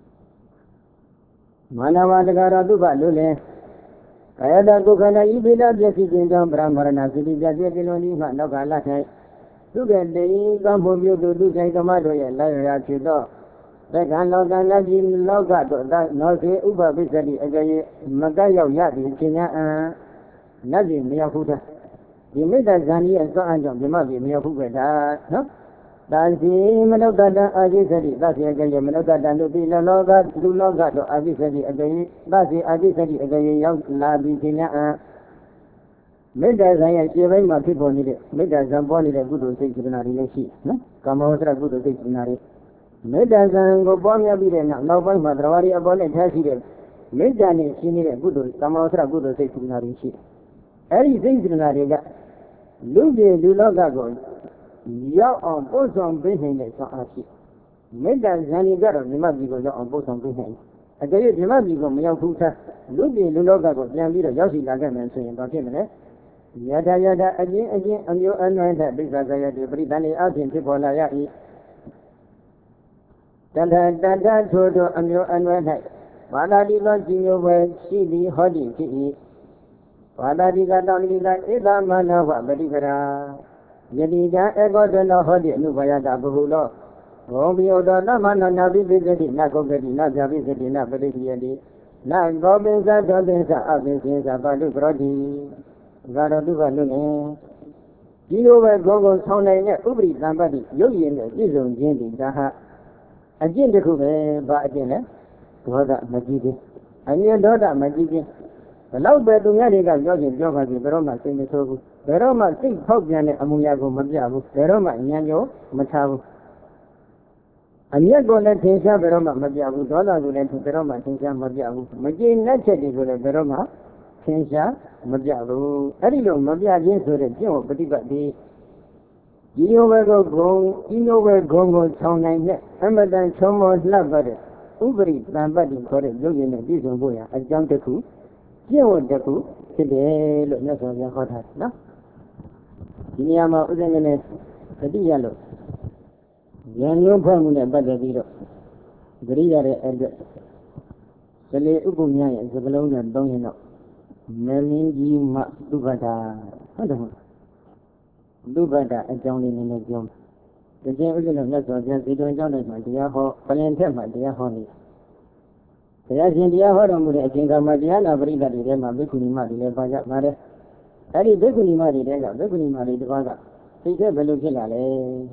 manawa dagara duba lule kayada ko kana ibila byasi jinjam brahmana sidi byasi kiloni ma no ka la thai Look at the income you to do take a matter, like you know. The Ganloga Nazi Loga, that no say Uba Bisadi, Magayo Yadi, Kina, Nazi, Miyakuta. You made that Zani and so on, you must be Miyakuta, no? That's the Manogada, Agisadi, that's the Again, Manogada, no be Loga, do Loga, to Agisadi again, that's the Agisadi again, young Labi Kina. Medas I am my people need it. Medas and Bonnie the good things in our relationship. Come out a good things in our Medas and go Bonia Bidena, no one Madravari about it has it. Medani, she needed good, come out a good things in our relationship. Any things in our regard. Lude, do not go. You are both on business on our ship. မေတ္တာဇန်ဒီကတော့မြမပြည်ကိုရောက်အောင်ပို့ဆောင်ပေးနိုင်အကယ်၍မြမပြည်ကိုမရောက်ဘူးသားလူပြည်လူလောကကိုပြန်ပြီးတော့ရောက်ရှိလာခဲ့မယ်ဆိုရင်ဘာဖြစ်မလဲယထာယထာအချင်းအချင်းအမျိုးအနွယ်တဲ့ပိဿကရတိပရိသန္တိအပြင်ဖြစ်ပေါ်လာရ၏တဏ္ဍတဏ္ဍထို့သောအမျိုးအနွယ်၌ဘာသာတိသောကြီးမျိုးပဲရှိသည်ဟောတိဖြစ်၏ဘာသာတိကတောင်းတိကဧသမနဝပတိပရာယတိကဧကောတနောဟောတိအနုဘယတာဘဟုလောဘောဘိယတောသမနနာပိပိစတိနဂုဂတိနဇာပိစတိနပရိပိယတိနဂောပိသတောပိသအပိစိသပါဠိပရောတိသာရတုကလွတ်နေဒီလိုပဲဂုံဂုံဆောင်နိုင်တဲ့ဥပရိသံပတ္တိရုပ်ရည်နဲ့ပြည့်စုံခြင်းဒီဒါဟာအကျင့်တစ်ခုပဲဘာအကျင့်လဲဒေါသမကြည့်ခြင်းအမြင်ဒေါသမကြည့်ခြင်းဘလောက်ပဲသူများတွေကပြောခြင်းပြောပါစေဘယ်တော့မှစိတ်မဆိုးဘူးဘယ်တော့မှစိတ်ဖောက်ပြန်တဲ့အမှုများကိုမပြဘူးဘယ်တော့မှဉာဏ်ရောမထားဘူးအမျက်ကိုလည်းထင်ရှားဘယ်တော့မှမပြဘူးဒေါသကိုလည်းဘယ်တော့မှထင်ရှားမပြဘူးမကျေနပ်ချက်တွေကိုလည်းဘယ်တော့မှထင်ရှားမပြဘူးအဲ့ဒီလိုမပြခြင်းဆိုတဲ့ကျင့်ဝတ်ပฏิပတ်ဒီဒီလိုပဲကိုဂုံဒီလိုပဲဂုံကိုဆောင်နိုင်တဲ့အမတန်ချုံမောလှပတဲ့ဥပရိသံပတ္တိခေါ်တဲ့ရုပ်ရည်နဲ့ပြည့်စုံဖို့ရအကြောင်းတစ်ခုကျင့်ဝတ်တစ်ခုဖြစ်တယ်လို့မြတ်စွာဘုရားဟောထားတယ်နော်ဒီနေရာမှာဥစဉ်ကနေတတိယလို့ဉာဏ်မျိုးဖွဲ့မှုနဲ့ပတ်သက်ပြီးတော့ဂရိရတဲ့အတွက်ဇလေဥပ္ပညရဲ့စကလုံးနဲ့သုံးရင်တော့မလင်းကြီးမှသုဘတာဟုတ်တယ်မဟုတ်သုဘတာအကြောင်းလေးနည်းနည်းပြောမယ်ဒီကျင့်ဥစဉ်နဲ့မြတ်စွာဘုရားဇေတဝန်ကျောင်းထဲမှာတရားဟောပလင်ထက်မှာတရားဟောနေဘုရားရှင်တရားဟောတော်မူတဲ့အချိန်ကမှတရားနာပရိသတ်တွေထဲမှာဘိက္ခုနီမတွေလည်းပါကြပါတယ်အဲ့ဒီဘိက္ခုနီမတွေထဲကဘိက္ခုနီမတွေတစ်ပါးကစိတ်ထဲဘယ်လိုဖြစ်လာလဲ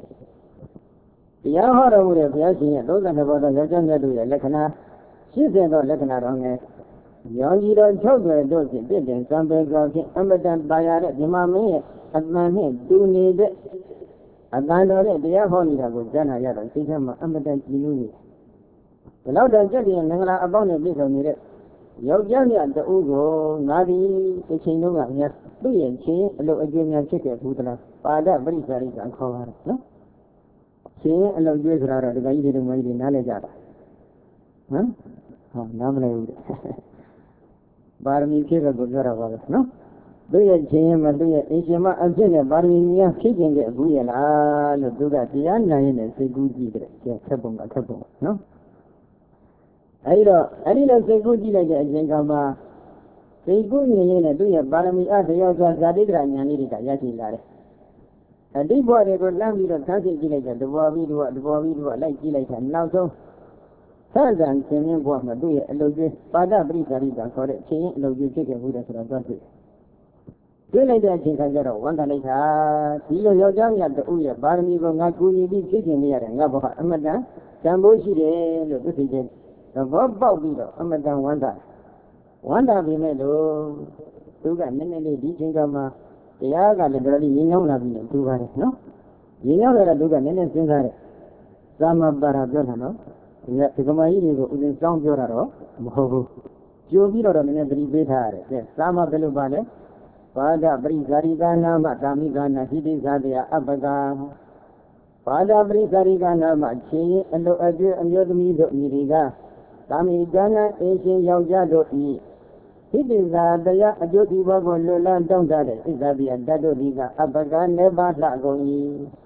တရားဟောတော်မူတဲ့ဘုရားရှင်ရဲ့သုံးဆယ်နှစ်ပါးသောယောက်ျားမြတ်တို့ရဲ့လက္ခဏာရှင်းစင်သောလက္ခဏာတော်ငယ်ရောင်ကြီးတော်၆ွယ်တို့ဖြင့်ပြည့်တင်စံပေစွာဖြင့်အမတန်ပါရတဲ့မြမမင်းရဲ့အတန်နဲ့တူနေတဲ့အတန်တော်နဲ့တရားဟောနေတာကိုကြားနာရတော့စိတ်ထဲမှာအမတန်ကြည်နူးနေဘယ်တော့တည်းကြက်ရင်မင်္ဂလာအပေါင်းနဲ့ပြည့်စုံနေတဲ့ယောက်ျားမြတ်တူကိုငါဒီတစ်ချိန်လုံးကမြတ်သူ့ရဲ့ချင်းအလိုအကျိုးများဖြစ်ခဲ့ဘူးသလားပါဒပရိစ္ဆာရိကခေါ်ပါတယ်နော်ချင်းအလုပ်ကျွေးဆိုတာတော့ဒီကကြီးတွေမကြီးတွေနားလည်ကြတာဟမ်ဟောနားမလည်ဘူးတဲ့ပါရမီဖြည့်တဲ့ကိုပြောတာပါပဲနော်သူရဲ့ချင်းမသူရဲ့အရှင်မအဖြစ်နဲ့ပါရမီများဖြည့်ခြင်းတဲ့ဘူးရလားလို့သူကတရားနာရင်လည်းစိတ်ကူးကြည့်တဲ့ကျက်ဆက်ပုံကထက်ပုံနော်အဲဒီတော့အဲ့ဒီလိုစိတ်ကူးကြည့်လိုက်တဲ့အချိန်ကမှစိတ်ကူးမြင်ရင်လည်းသူရဲ့ပါရမီအသယောစွာဇာတိတရာဉာဏ်လေးတွေကရရှိလာတယ်အတိဘဝတွေကိုလမ်းပြီးတော့ဆန်းစစ်ကြည့်လိုက်တဲ့တဘောပြီးတော့တဘောပြီးတော့လိုက်ကြည့်လိုက်တာနောက်ဆုံးဆန်းဆန်းသင်မြင်ဘဝမှာသူ့ရဲ့အလုပ်ကြီးပါဒပရိသရိကခေါ်တဲ့အချင်းအလုပ်ကြီးဖြစ်ခဲ့မှုတဲ့ဆိုတော့သွားတွေ့တွေ့လိုက်တဲ့အချိန်ခါကျတော့ဝန်ခံလိုက်တာဒီလိုယောက်ျားမြတ်တူရဲ့ပါရမီကိုငါကူညီပြီးဖြစ်ခြင်းနေရတယ်ငါဘဝအမတန်တန်ဖိုးရှိတယ်လို့သူသိတဲ့သဘောပေါက်ပြီးတော့အမတန်ဝမ်းသာဝမ်းသာပြီမဲ့လို့သူကနည်းနည်းလေးဒီချိန်ကမှတရားကလည်းတော်တော်လေးရင်းနှောင်းလာပြီလို့သူပါတယ်နော်ရင်းနှောင်းလာတဲ့သူကနည်းနည်းစဉ်းစားတယ်သာမပါရပြောတာနော်ဒီကဒီကမကြီးတွေကိုဥစဉ်စောင်းပြောတာတော့မဟုတ်ဘူးကြိုပြီးတော့နည်းနည်းသတိပေးထားရတယ်တဲ့သာမဘယ်လိုပါလဲဘာဒပရိဇာရိကနာမသာမိကနာဟိတိဇာတယအပကဘာဒပရိဇာရိကနာမချင်းရင်အလိုအကျွေးအမျိုးသမီးတို့ညီတွေကသာမိကနာအေရှင်ယောက်ျားတို့ဤဟိတိဇာတရားအကျိုးဒီဘောကိုလွတ်လန်းတောင်းတတဲ့ဣဇာတိယဓာတ်တို့ဒီကအပကနေပါလှကုန်၏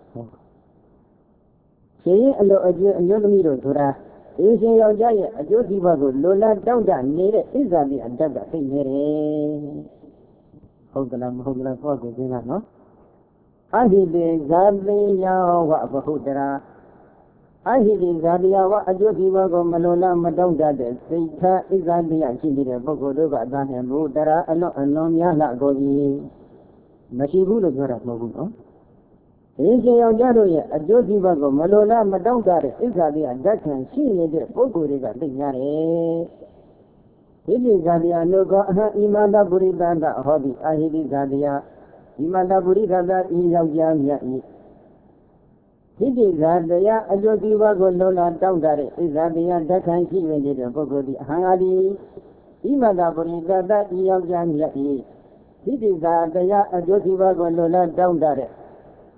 ရှင်အလိုအကျိုးအမျိုးသမီးတို့ဆိုတာအေရှင်ယောက်ျားရဲ့အကျိုးဒီဘောကိုလွတ်လန်းတောင်းတနေတဲ့ဣဇာတိယဓာတ်ကသိနေတယ်ဟုတ်ကလားမဟုတ်လားကိုယ့်ကိုယ်ကနော်အဟိတေဇာတိယဝဘဟုတရာအဟိတိဇာတိယဝအကျိုးဒီဘောကိုမလွန်လမတောင့်တတဲ့စိတ်ထားဣဇာတိယရှိနေတဲ့ပုဂ္ဂိုလ်တို့ကအသာနဲ့ဘုတရာအလွန်အလွန်များလှကိုကြီးမရှိဘူးလို့ပြောတာမဟုတ်ဘူးနော်ဒီရှင်ယောက်ျားတို့ရဲ့အကျိုးဒီဘောကိုမလွန်လမတောင့်တတဲ့ဣဇာတိယဓာတ်ခံရှိနေတဲ့ပုဂ္ဂိုလ်တွေကသိကြတယ်ဒီပိဇာတိယနုကောအဟံဣမန္တပုရိသန္တဟောတိအဟိတိဇာတိယဣမန္တပုရိသတဤယောက်ျားမြတ်ဤဒီပိဇာတိယအကျိုးဒီဘောကိုလွန်လတောင့်တတဲ့ဣဇာတိယဓာတ်ခံရှိနေတဲ့ပုဂ္ဂိုလ်ဒီအဟံအာတိဣမန္တပုရိသတဤယောက်ျားမြတ်ဤဒီပိဇာတိယအကျိုးဒီဘောကိုလွန်လတောင့်တတဲ့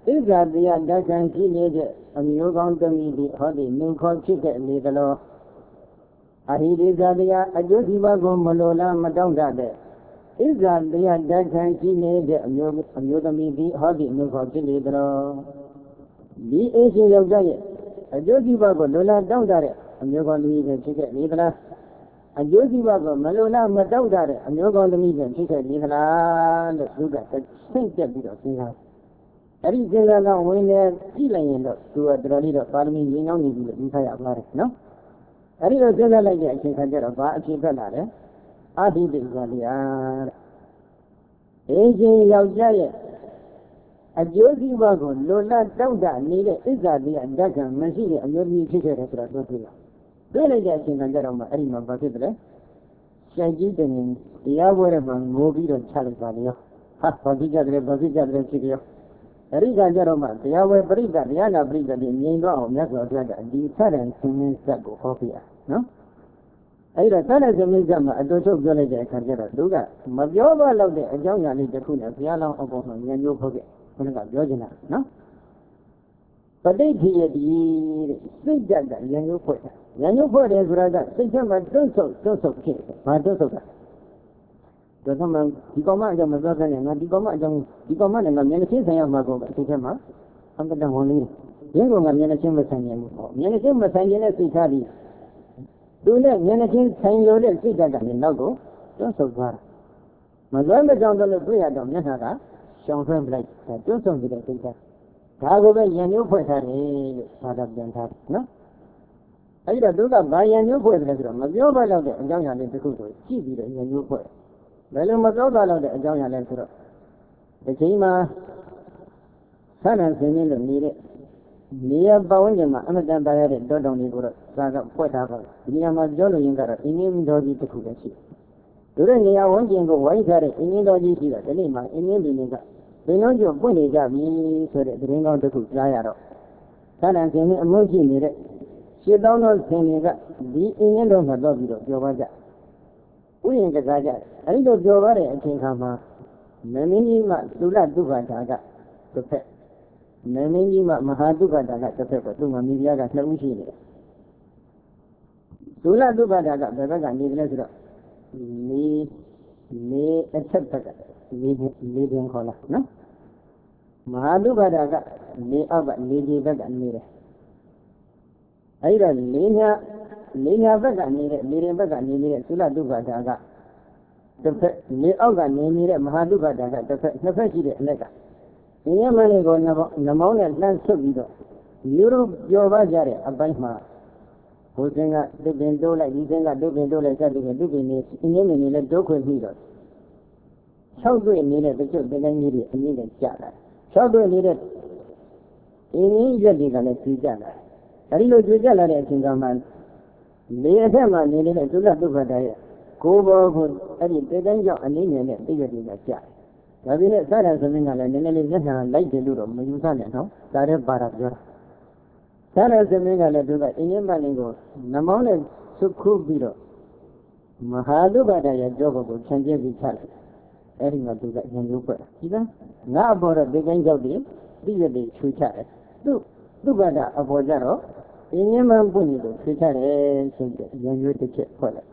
ဣဇာတရားဓာတ်ခံရှိနေတဲ့အမျိုးကောင်းသမီးတွေဟောဒီနှုတ်ခေါ်ဖြစ်တဲ့လေကလောအဟိရိဇာတရားအကျိုးစီးပွားကိုမလိုလားမတောင့်တတဲ့ဣဇာတရားဓာတ်ခံရှိနေတဲ့အမျိုးအမျိုးသမီးတွေဟောဒီနှုတ်ခေါ်ဖြစ်လေတော်ဒီအရှင်ယောက်ျားရဲ့အကျိုးစီးပွားကိုလိုလားတောင့်တတဲ့အမျိုးကောင်းသမီးတွေဖြစ်ခဲ့လေသလားအကျိုးစီးပွားကိုမလိုလားမတောင့်တတဲ့အမျိုးကောင်းသမီးတွေဖြစ်ခဲ့လေသလားလို့သူကစိတ်တက်ပြီးတော့စဉ်းစားအဲ့ဒီစဉ်းစားတော့ဝင်နေကြည့်လိုက်ရင်တော့သူကတော်တော်လေးတော့ပါရမီရင်းနှောင်းနေပြီလို့သိထားရပါတယ်နော်အဲ့ဒီတော့စဉ်းစားလိုက်တဲ့အချိန်ခါကျတော့ဘာအဖြစ်ထွက်လာလဲအာတိတိကတရားတဲ့အင်းချင်းယောက်ျားရဲ့အကျိုးစီးပွားကိုလိုလားတောင့်တနေတဲ့ဣဇ္ဇာတရားဓာတ်ကံမရှိတဲ့အမျိုးသမီးဖြစ်ခဲ့တယ်ဆိုတော့သူတွေ့ရတွေ့လိုက်တဲ့အချိန်ခါကျတော့မှအဲ့ဒီမှာဘာဖြစ်တယ်လဲစိုက်ကြီးတင်တရားပွဲမှာငိုပြီးတော့ချလိုက်ပါလေရောဟာဘာဖြစ်ကြတယ်ဘာဖြစ်ကြတယ်ဖြစ်ကြောအရိကကြတော့မှတရားဝဲပရိသတ်တရားနာပရိသတ်တွေငြိမ်တော့အောင်မြတ်စွာဘုရားကဒီဆက်တဲ့ဆင်းရဲဇက်ကိုဟောပြရနော်အဲ့ဒါဆက်တဲ့ဆင်းရဲဇက်မှာအတူချုပ်ပြောလိုက်တဲ့အခါကျတော့သူကမပြောပါတော့တဲ့အကြောင်းအရာလေးတစ်ခုနဲ့ဘုရားလောင်းအပေါ်မှာဉာဏ်မျိုးဖို့ခဲ့ခုနကပြောချင်တာနော်ပဋိဋ္ဌိယတိတဲ့စိတ်ဓာတ်ကဉာဏ်မျိုးဖွဲ့တာဉာဏ်မျိုးဖွဲ့တယ်ဆိုတာကစိတ်ထဲမှာတွန့်ဆုတ်တွန့်ဆုတ်ဖြစ်တယ်ဘာတွန့်ဆုတ်တာဒါကမှဒီကောင်မအကြောင်းမပြောတဲ့ငါဒီကောင်မအကြောင်းဒီကောင်မနဲ့ငါမျက်နှာချင်းဆိုင်ရမှာကိုအစိတ်ထဲမှာအမှန်တန်ဝင်လေးရင်းကောင်ကမျက်နှာချင်းမဆိုင်ရင်ဘူးဟောမျက်နှာချင်းမဆိုင်ရင်လည်းစိတ်ထားပြီးသူနဲ့မျက်နှာချင်းဆိုင်လို့တဲ့စိတ်ဓာတ်ကလည်းနောက်ကိုတွန်းဆုတ်သွားတာမလွဲမကြောင်တော့လို့တွေ့ရတော့မျက်နှာကရှောင်ဆွဲပလိုက်တွန်းဆုတ်နေတဲ့စိတ်ဓာတ်ဒါကိုပဲရန်မျိုးဖွဲ့ထားတယ်လို့ဘာသာပြန်ထားနော်အဲ့ဒါသူကဘာရန်မျိုးဖွဲ့တယ်ဆိုတော့မပြောပါတော့တဲ့အကြောင်းအရာလေးတစ်ခုကိုကြည့်ပြီးတော့ရန်မျိုးဖွဲ့ဘယ်လိုမပြောတာလို့တဲ့အကြောင်းအရာလဲဆိုတော့ဒီချိန်မှာဆန္ဒဆင်းနေလို့နေတဲ့နေရာပဝန်းကျင်မှာအမတန်ပါရတဲ့တောတောင်တွေကိုတော့သာကဖွက်ထားပါဒီနေရာမှာပြောလို့ရင်ကတော့အင်းင်းတော်ကြီးတစ်ခုလည်းရှိတယ်တို့ရဲ့နေရာဝန်းကျင်ကိုဝိုင်းထားတဲ့အင်းင်းတော်ကြီးရှိတာဒီနေ့မှာအင်းင်းဒီနေ့ကဘယ်လုံးကျော်ပွင့်နေကြပြီဆိုတဲ့သတင်းကောင်းတစ်ခုကြားရတော့ဆန္ဒဆင်းနေအမှုရှိနေတဲ့ရှင်းတောင်းသောဆင်းတွေကဒီအင်းင်းတော်မှာတော့ပြီးတော့ပြောပါကြဥယျာဉ်ကစားကြတယ်အဲဒီလိုပြောပါတဲ့အချိန်ခါမှာမင်းကြီးမှသုလတုခတာကတစ်ဖက်မင်းကြီးမှမဟာတုခတာကတစ်ဖက်ပေါ့သူမှမိဖုရားကနှစ်ဦးရှိနေတယ်သုလတုခတာကဘယ်ဘက်ကနေတယ်ဆိုတော့နေနေအချက်ဘက်ကနေနေပြန်ခေါ်လာနော်မဟာတုခတာကနေအောက်ကနေကြီးဘက်ကနေတယ်အဲဒီတော့နေညာနေညာဘက်ကနေတဲ့နေရင်ဘက်ကနေနေတဲ့သုလတုခတာကတစ်ဖက်နေအောက်ကနေနေတဲ့မဟာတုခတာကတစ်ဖက်နှစ်ဖက်ရှိတဲ့အလက်ကဒီညမလေးကိုနှမောင်းနဲ့လှမ်းဆွတ်ပြီးတော့ယူရုပြောပါကြတဲ့အပိုင်းမှာဘုရင်ကဒုပင်တိုးလိုက်ဒီစင်းကဒုပင်တိုးလိုက်စသည်ဖြင့်ဒုပင်နေအင်းင်းနေလည်းတိုးခွင့်ပြီးတော့၆တွေ့နေတဲ့တချို့တကယ်ကြီးတွေအင်းင်းနဲ့ကြာလာ၆တွေ့နေတဲ့အင်းင်းရက်တွေကလည်းကြည်ကြလာအဲဒီလိုကြည်ကြလာတဲ့အချိန်ကမှလေအထက်မှာနေနေတဲ့သုလတုခတာရဲ့ကိုယ်ပေါ်ကိုအဲ့ဒီတေတိုင်းကြောင့်အနေနဲ့နဲ့သိရတဲ့ကကြာတယ်ဒါပေမဲ့စတဲ့သမင်းကလည်းနည်းနည်းလေးမျက်နှာလိုက်တယ်လို့တော့မယူဆနဲ့နော်ဒါတဲ့ပါတာပြောတာစတဲ့သမင်းကလည်းသူကအင်းင်းမလင်းကိုနမောင်းနဲ့သုခုပြီးတော့မဟာတုခတာရဲ့ကြောဘကိုခြံကျဲပြီးချလိုက်အဲ့ဒီမှာသူကညံရိုးပွက်ဒီကငါအပေါ်တော့တေတိုင်းကြောင့်ဒီသိရတဲ့ချွေချတယ်သူသူကတာအပေါ်ကြတော့အင်းင်းမပွင့်နေလို့ချွေချတယ်ဆိုတဲ့ညံရိုးတစ်ချက်ဖွက်လိုက်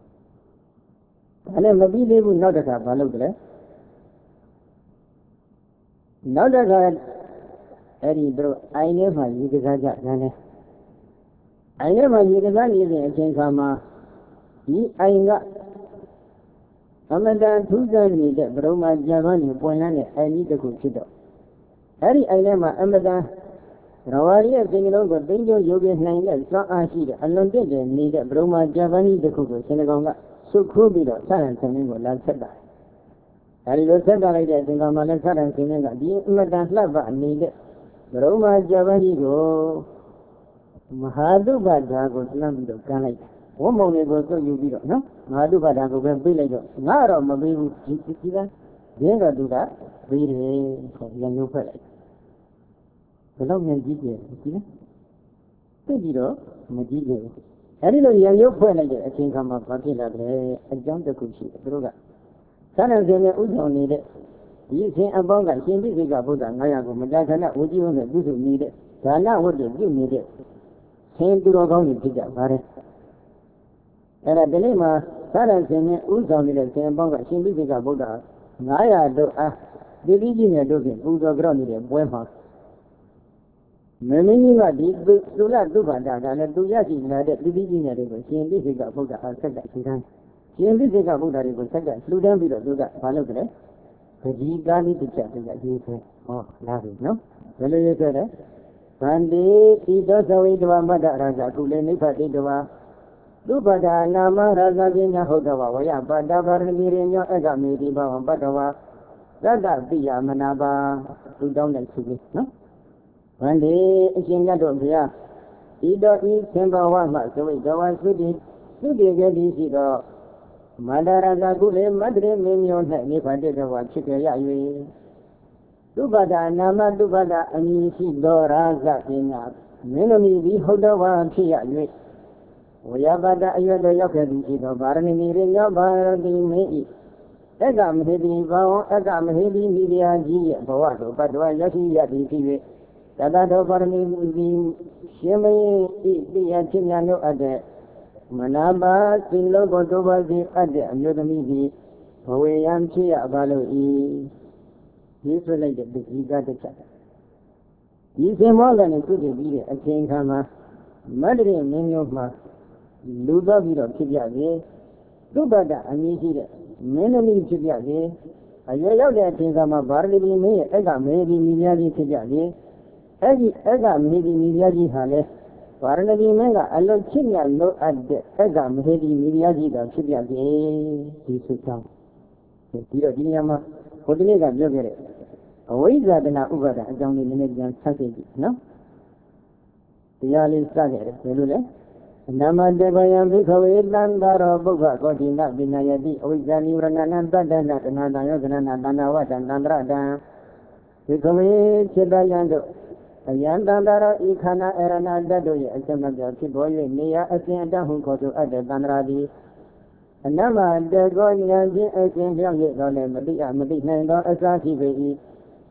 အဲ့လည်းမပြီးသေးဘူးနောက်တစ်ခါမလုပ်တယ်နောက်တစ်ခါအဲ့ဒီတို့အိုင်ထဲမှာရေကစားကြတယ်လေအိုင်ထဲမှာရေကစားနေတဲ့အချိန်ခါမှာဒီအိုင်ကအမတန်ထူးဆန်းနေတဲ့ဘုရုံမှာကြာသွားနေပွင့်လန်းတဲ့အိုင်ကြီးတစ်ခုဖြစ်တော့အဲ့ဒီအိုင်ထဲမှာအမတန်ရဝါရီရဲ့စိတ်ကလေးကိုသိဉ္ဇုံယုတ်ပြနိုင်တဲ့စွမ်းအားရှိတဲ့အလွန်တင့်တယ်နေတဲ့ဘုရုံမှာကြာပန်းကြီးတစ်ခုကိုရှင်ကောင်ကဆုခိုးပြီးတော့ဆရံသမင်းကိုလာဆက်တာအဲဒီလိုဆက်တာလိုက်တဲ့အချိန်ကမှလည်းဆရံသမင်းကဒီအမတန်လှပနေတဲ့ဘရုံမာကြပန်းကြီးကိုမဟာတုပ္ပဒါကိုလှမ်းပြီးတော့ကမ်းလိုက်ဝုံမုံလေးကိုစုပ်ယူပြီးတော့နော်မဟာတုပ္ပဒါကိုပဲပြေးလိုက်တော့ငါတော့မပြေးဘူးဒီဒီကရင်းတော့သူကပြေးတယ်ဆိုရံမျိုးဖက်လိုက်ဘယ်တော့မှကြီးကျယ်ဒီလားသိပြီးတော့မကြီးကျယ်ဘူးအဲဒီလိုရံရုပ်ဖွဲ့လိုက်တဲ့အချိန်ခါမှာဘာဖြစ်လာလဲအကြောင်းတစ်ခုရှိတယ်သူတို့ကသဏ္ဍာန်စင်နဲ့ဥဆောင်နေတဲ့ဒီစဉ်အပေါင်းကရှင်ပိစိကဗုဒ္ဓငါးရာကိုမကြာခဏဝကြည့်ဖို့နဲ့ပြုစုနေတဲ့ဒါနဝတ္တပြုနေတဲ့ဆင်းသူတော်ကောင်းတွေဖြစ်ကြပါတယ်အဲ့ဒါဒီနေ့မှာသာရရှင်နဲ့ဥဆောင်နေတဲ့ရှင်အပေါင်းကရှင်ပိစိကဗုဒ္ဓငါးရာတို့အားဒီတိကြီးနဲ့တို့ဖြင့်ပူဇော်ကြောက်နေတဲ့ပွဲမှာမင်းမင်းကြီးကဒီသုလသုခတာကလည်းသူရရှိလာတဲ့တိတိကြီးနဲ့တွေကိုရှင်ပိစိကဗုဒ္ဓအားဆက်တဲ့အချိန်တိုင်းရှင်ပိစိကဗုဒ္ဓတွေကိုဆက်ကလှူဒန်းပြီးတော့သူကဘာလုပ်တယ်ပကြီးကားလေးတစ်ချက်သူကရေးဆွဲဟောလာပြီနော်ဘယ်လိုရေးဆွဲလဲဗန္တိဤသောသဝိတဝမတ္တရာဇကုလေနိဗ္ဗတိတဝသုပဒနာမရာဇပညာဟုတ်တော်ဝယပတ္တဗာရမီရိညောအကမေတိဘဝပတ္တဝသတ္တပိယမနာပါသူတောင်းတဲ့သူလေးနော်ဗန္တိအရှင်မြတ်တို့ဘုရားဤတော်ဤသင်္ဘဝမှသဝိတဝသုတိသုတိကတိရှိသောမန္တရာဇကုလေမတ္တရေမင်းမျိုး၌နိဗ္ဗာန်တဝဖြစ်ကြရ၍သုပဒနာမသုပဒအမည်ရှိသောရာဇပညာမင်းတို့မြည်ပြီးဟုတ်တော်ဝဖြစ်ရ၍ဝယပတ္တအရွယ်တော်ရောက်ခဲ့သည်ရှိသောဗာရဏိမိရိညောဗာရတိမင်းဤအက္ကမဟေတိဘာဝအက္ကမဟေတိမိဖုရားကြီးရဲ့ဘဝသို့ပတ္တဝရရှိရသည်ဖြစ်၍တတတော်ဗာရဏိမိရှင်မင်းဤတရားချင်းများတို့အပ်တဲ့မနာပါစိလုံးကိုတို့ပါစီအပ်တဲ့အမျိုးသမီးကြီးဘဝယံဖြစ်ရပါလို့ဤဒီဆွလိုက်တဲ့ဒီကတစ်ချက်ဒီစင်မောကနေသူတည်ပြီးတဲ့အချိန်ခါမှာမတ္တရမင်းမျိုးမှာလူတော့ပြီးတော့ဖြစ်ပြစေသုဘဒအမည်ရှိတဲ့မင်းသမီးဖြစ်ပြစေအရွယ်ရောက်တဲ့အချိန်ခါမှာဗာရဏိမင်းရဲ့အက္ခမေဒီမိဖုရားကြီးဖြစ်ပြစေအဲ့ဒီအက္ခမေဒီမိဖုရားကြီးဟာလဲဗာရဏိမင်းကအလွန်ချစ်မြတ်လို့အပ်တဲ့အက္ခမေဒီမိဖုရားကြီးတော်ဖြစ်ပြစေဒီဆုတောင်းဒီတော့ဒီနေရာမှာဘုဒ္ဓမြတ်ကပြောခဲ့တဲ့အဝိဇ္ဇာတနာဥပါဒအကြောင်းလေးနည်းနည်းပြန်ဆက်ကြည့်နော်တရားလေးစခဲ့တယ်ဘယ်လိုလဲနမတေဘယံဘိခဝေတံသာရောပုဗ္ဗကောတိနပညာယတိအဝိဇ္ဇာနိဝရဏနံတတ္တနာတဏ္ဍာယောဇနနာတဏ္ဍဝတ္တံတန္တရတံဘိခဝေစေတယံတို့အယံတန္တရောဤခန္ဓာအရဏတတ္တတို့ရဲ့အစမပြဖြစ်ပေါ်၍နေရာအစဉ်အတဟုခေါ်ဆိုအပ်တဲ့တန္တရာသည်အနမတေကောဉာဏ်ဖြင့်အစဉ်လျောက်ရတော့လည်းမတိအမတိနိုင်သောအစာရှိပေ၏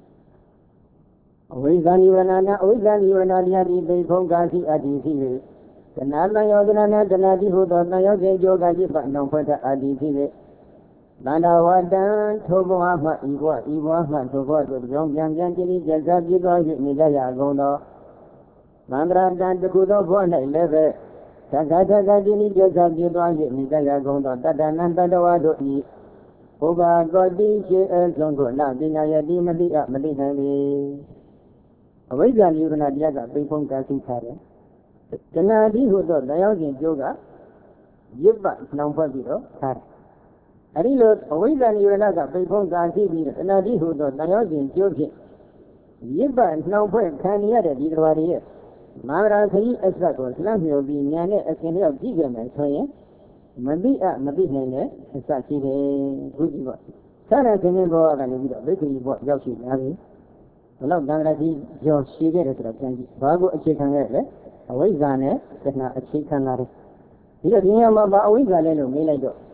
အဝိဇ္ဇာနိဝရဏနာအဝိဇ္ဇာနိဝရဏတရားတိသိဖုံကာရှိအတ္တိရှိ၍တဏှာတန်ယောဇနနာတဏှာတိဟုသောတန်ယောစေကြောကจิตပနှောင်ဖွဲ့တဲ့အတ္တိရှိ၍တန္တဝတ္တံထိုဘဝမှဤဘဝဤဘဝမှထိုဘဝသို့ကြောင်းပြန်ပြန်ကြည်ကြကြပြည့်သွား၍နေကြရကုန်သောသန္တရတံတခုသောဘဝ၌လည်းပဲသက္ကသက္ကကြည်ကြကြပြည့်သွား၍နေကြရကုန်သောတတ္တနံတတ္တဝါတို့ဤဘုရားကောတိရှိအဆုံးကိုနပညာယတိမတိအမတိနိုင်လေအဝိဇ္ဇာနိဝရဏတရားကပိဖုံကာသိထားတယ်တဏှာတိဟုသောတရားရှင်ကျိုးကရစ်ပတ်နှောင်ဖွဲ့ပြီးတော့ထားတယ်အဲဒီလိုအဝိဇ္ဇာနိဝရဏကပိဖုံကာသိပြီးတော့တဏှာတိဟုသောတရားရှင်ကျိုးဖြင့်ရစ်ပတ်နှောင်ဖွဲ့ခံရတဲ့ဒီတော်ရဲ့မာရာခရီးအစက်ကိုလှမ်းမြော်ပြီးညာနဲ့အရှင်ရောက်ကြည့်ကြမယ်ဆိုရင်မတိအမတိနိုင်တဲ့အစရှိတယ်ခုကြည့်ပါဆရာခင်ဗျဘောကနေပြီးတော့ဘိက္ခုဘောရောက်ရှိလာပြီဘလောက်တန်ခါကြီးကျော်ရှိခဲ့တယ်ဆိုတော့ပြန်ကြည့်ဘာကိုအခြေခံခဲ့လဲအဝိဇ္ဇာနဲ့တဏှာအခြေခံလာတယ်ဒီတော့ဒီနေရာမှာဘာအဝိဇ္ဇာလဲလို့မေးလိုက်တော့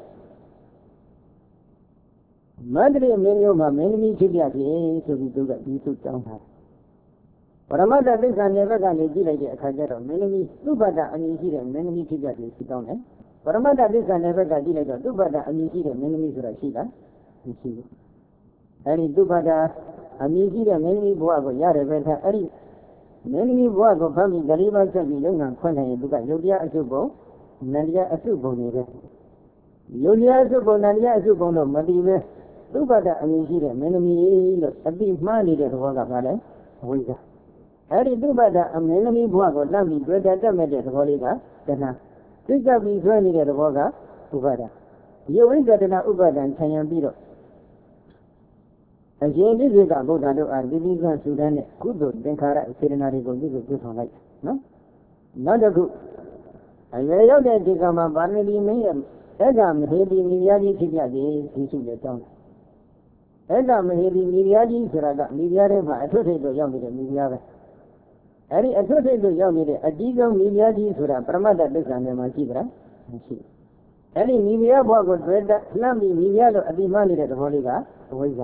မန္တရမင်းမျိုးမှာမင်းသမီးဖြစ်ပြပြီဆိုပြီးသူကဒီစုတောင်းတာပရမတ္တသစ္စာနယ်ဘက်ကနေကြည့်လိုက်တဲ့အခါကျတော့မင်းသမီးသုဘဒအမည်ရှိတဲ့မင်းသမီးဖြစ်ပြပြီစုတောင်းတယ်ပရမတ္တသစ္စာနယ်ဘက်ကကြည့်လိုက်တော့သုဘဒအမည်ရှိတဲ့မင်းသမီးဆိုတာရှိလားမရှိဘူးအဲဒီသုဘဒအမည်ရှိတဲ့မင်းသမီးဘဝကိုရတယ်ပဲထားအဲ့ဒီမင်းသမီးဘဝကိုဖမ်းပြီးဂရိမဆက်ပြီးလုံငံခွင့်နိုင်ရင်သူကယုတ်တရားအစုပုံနန္တရားအစုပုံတွေပဲယုတ်တရားအစုပုံနန္တရားအစုပုံတော့မသိပဲသုဘဒအမည်ရှိတဲ့မင်းသမီးလို့အတိမှားနေတဲ့သဘောကဘာလဲအဝိဇ္ဇာအဲ့ဒီသုဘဒအမင်းသမီးဘဝကိုလှမ်းပြီးတွေ့တဲ့တက်မဲ့တဲ့သဘောလေးကတဏှာသိက္ခာပြီးဆွဲနေတဲ့သဘောကသုဘဒဒီဝိဇ္ဇာတဏှာဥပါဒံခြံရံပြီးတော့အရှင်တိစေကဗုဒ္ဓတို့အားတိတိကသုဒ္ဓနဲ့ကုသိုလ်သင်္ခါရစေတနာတွေကိုပြုစုပြုဆောင်လိုက်နော်နောက်တစ်ခုအရွယ်ရောက်တဲ့ဒီကမှာဗာရဏိမင်းရဲ့အဲ့ကမဟေတိမိဖုရားကြီးဖြစ်ပြသည်ဒီစုလည်းတောင်းတယ်အဲ့ကမဟေတိမိဖုရားကြီးဆိုတာကမိဖုရားတွေမှာအထွတ်ထိပ်တို့ရောက်နေတဲ့မိဖုရားပဲအဲ့ဒီအထွတ်ထိပ်တို့ရောက်နေတဲ့အကြီးဆုံးမိဖုရားကြီးဆိုတာပရမတ္တသစ္စာနဲ့မှရှိကြလားမရှိအဲ့ဒီမိဖုရားဘဝကိုတွေ့တဲ့လှမ်းပြီးမိဖုရားလို့အတိမနေတဲ့သဘောလေးကအဝိဇ္ဇာ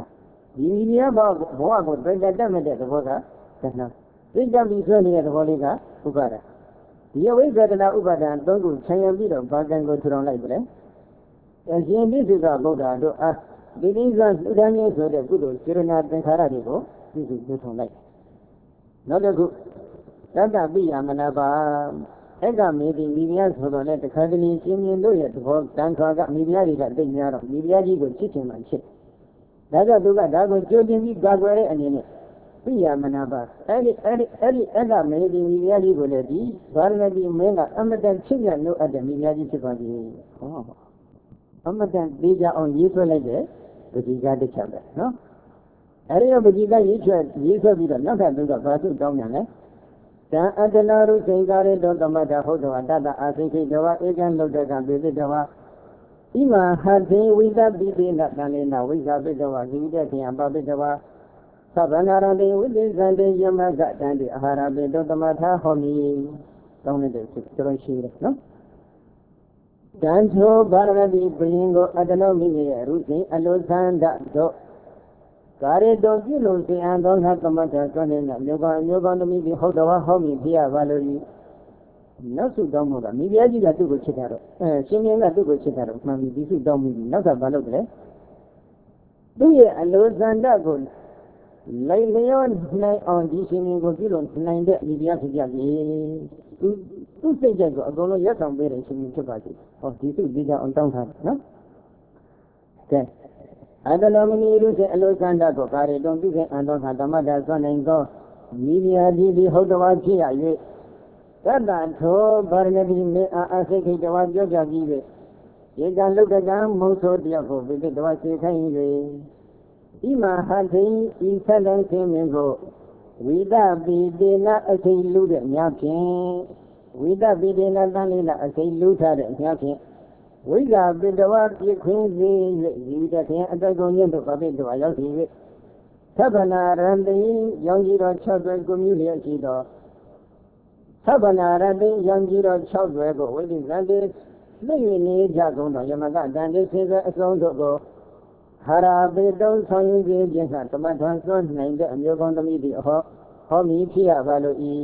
ဒီမီဒီယာဘောဘောကိုတွေ့တတ်မဲ့တဲ့သဘောကတဏှာသိကြပြီးဆွဲနေတဲ့သဘောလေးကဥပါဒံဒီအဝိဇ္ဇတနာဥပါဒံသုံးခုခြံရံပြီးတော့ဘာကံကိုထူထောင်လိုက်ပြီလေအရှင်ပိစိကဗုဒ္ဓတို့အားဒီနည်းကသုဒ္ဓမျိုးဆိုတဲ့ကုသိုလ်စေရနာသင်္ခါရတွေကိုပြုစုထူထောင်လိုက်နောက်တစ်ခုတတ္တပိယမနာပါအဲ့ကမေဒီမိဖုရားဆိုတော့လေတခါတလေရှင်မြင်တို့ရဲ့သဘောတန်ထွာကမိဖုရားတွေကတိတ်များတော့မိဖုရားကြီးကိုချစ်ချင်မှချစ်ဒါကြောင့်သူကဒါကိုကြိုတင်ပြီးကာကွယ်တဲ့အနေနဲ့ပိယမနာပါအဲ့ဒီအဲ့ဒီအဲ့ဒီအဲ့ကမေဒီမိဖုရားကြီးကိုလည်းဒီဗာရဏတိမင်းကအမတန်ချစ်မြတ်လို့အပ်တဲ့မိဖုရားကြီးဖြစ်ပါသည်ဟောအမတန်သေးကြအောင်ရေးဆွဲလိုက်တဲ့ပဋိကတစ်ချက်ပဲနော်အဲ့ဒီပဋိကရေးဆွဲရေးဆွဲပြီးတော့နောက်ထပ်သူကဘာသူတောင်းပြန်လဲတံအတ္တနာရုစိန်ကာရေတောသမတ္တဟုတ်တော်တတ္တအာသိခိတဝဧကံလုတ္တကံပိသိတဝဣမဟသေဝိသပိပိနတံလေနဝိဇာပိတဝဇိဝိတခေယပပိတဝသဗ္ဗနာရတေဝိသေဇံတေယမကတံတိအာဟာရပိတောသမထာဟောမိတောင်းတဲ့စိတ်တော်ရှိတယ်နော်တန်သောဗာရဏတိဘယင်ကိုအတ္တနောမိရဲ့ရုစိန်အလိုသန္တတို့ကာရေတောပြုလို့စေအံသောငါသမထဆွမ်းနေတာမျိုးကောင်းမျိုးကောင်းသမီးပြီးဟုတ်တော်ဟောမိဖြစ်ရပါလို့ဤနောက်စုတောင်းလို့ကမိဖုရားကြီးကသူ့ကိုချစ်တာတော့အဲရှင်မြင်းကသူ့ကိုချစ်တာတော့မှန်ပြီဒီစုတောင်းပြီးနောက်ကဘာလုပ်တယ်လဲသူ့ရဲ့အလိုသန္တကိုလိုက်လျောနိုင်အောင်ဒီရှင်မြင်းကိုပြုလို့နိုင်တဲ့မိဖုရားဖြစ်ကြပြီသူသူ့စိတ်ကြိုက်ကိုအကုန်လုံးရက်ဆောင်ပေးတဲ့ရှင်မြင်းဖြစ်ပါစေဟောဒီစုဒီကြောင့်အောင်တောင်းထားတယ်နော်ကဲအတ္တလောမဏိရုစေအလိုသန္တကိုကာရေတုံပြုခဲ့အံသောခါဓမ္မတာဆွမ်းနိုင်သောမိဖုရားကြီးဒီဟုတ်တော်ဖြစ်ရ၍တတ္တထောဗာရဏတိမေအာအစိခိတဝါပြောပြပြီး၍ဧကံလုတ္တကံမုံဆိုတယောက်ကိုပိဋကဝါစေခိုင်း၍ဤမဟာသိဤဆက်တဲ့ခြင်းမင်းကိုဝိဒပိတေနအစိလူတဲ့များဖြင့်ဝိဒပိတေနတန်လေးနအစိလူထားတဲ့များဖြင့်ဝိဇာပိတဝါပြခွင်းစေ၍ဇီဝတခေအတ္တကုန်ညတို့ပပိတဝါရောက်စီ၍သဗ္ဗနာရံတိရောင်ကြီးတော်၆တွဲကိုမြူလျက်ရှိတော်သဗ္ဗနာရတိရောင်ကြီးတော်၆တွဲကိုဝိလိဇန်တိသိ၍နေကြကုန်တော်ယမကတန်တိစေစအစုံတို့ကိုဟာရာပိတုံဆောင်ရင်းခြင်းကသမထံစွန့်နိုင်တဲ့အမျိုးကောင်းသမီးသည်အဟောဟောမီဖြစ်ရပါလို့ဤ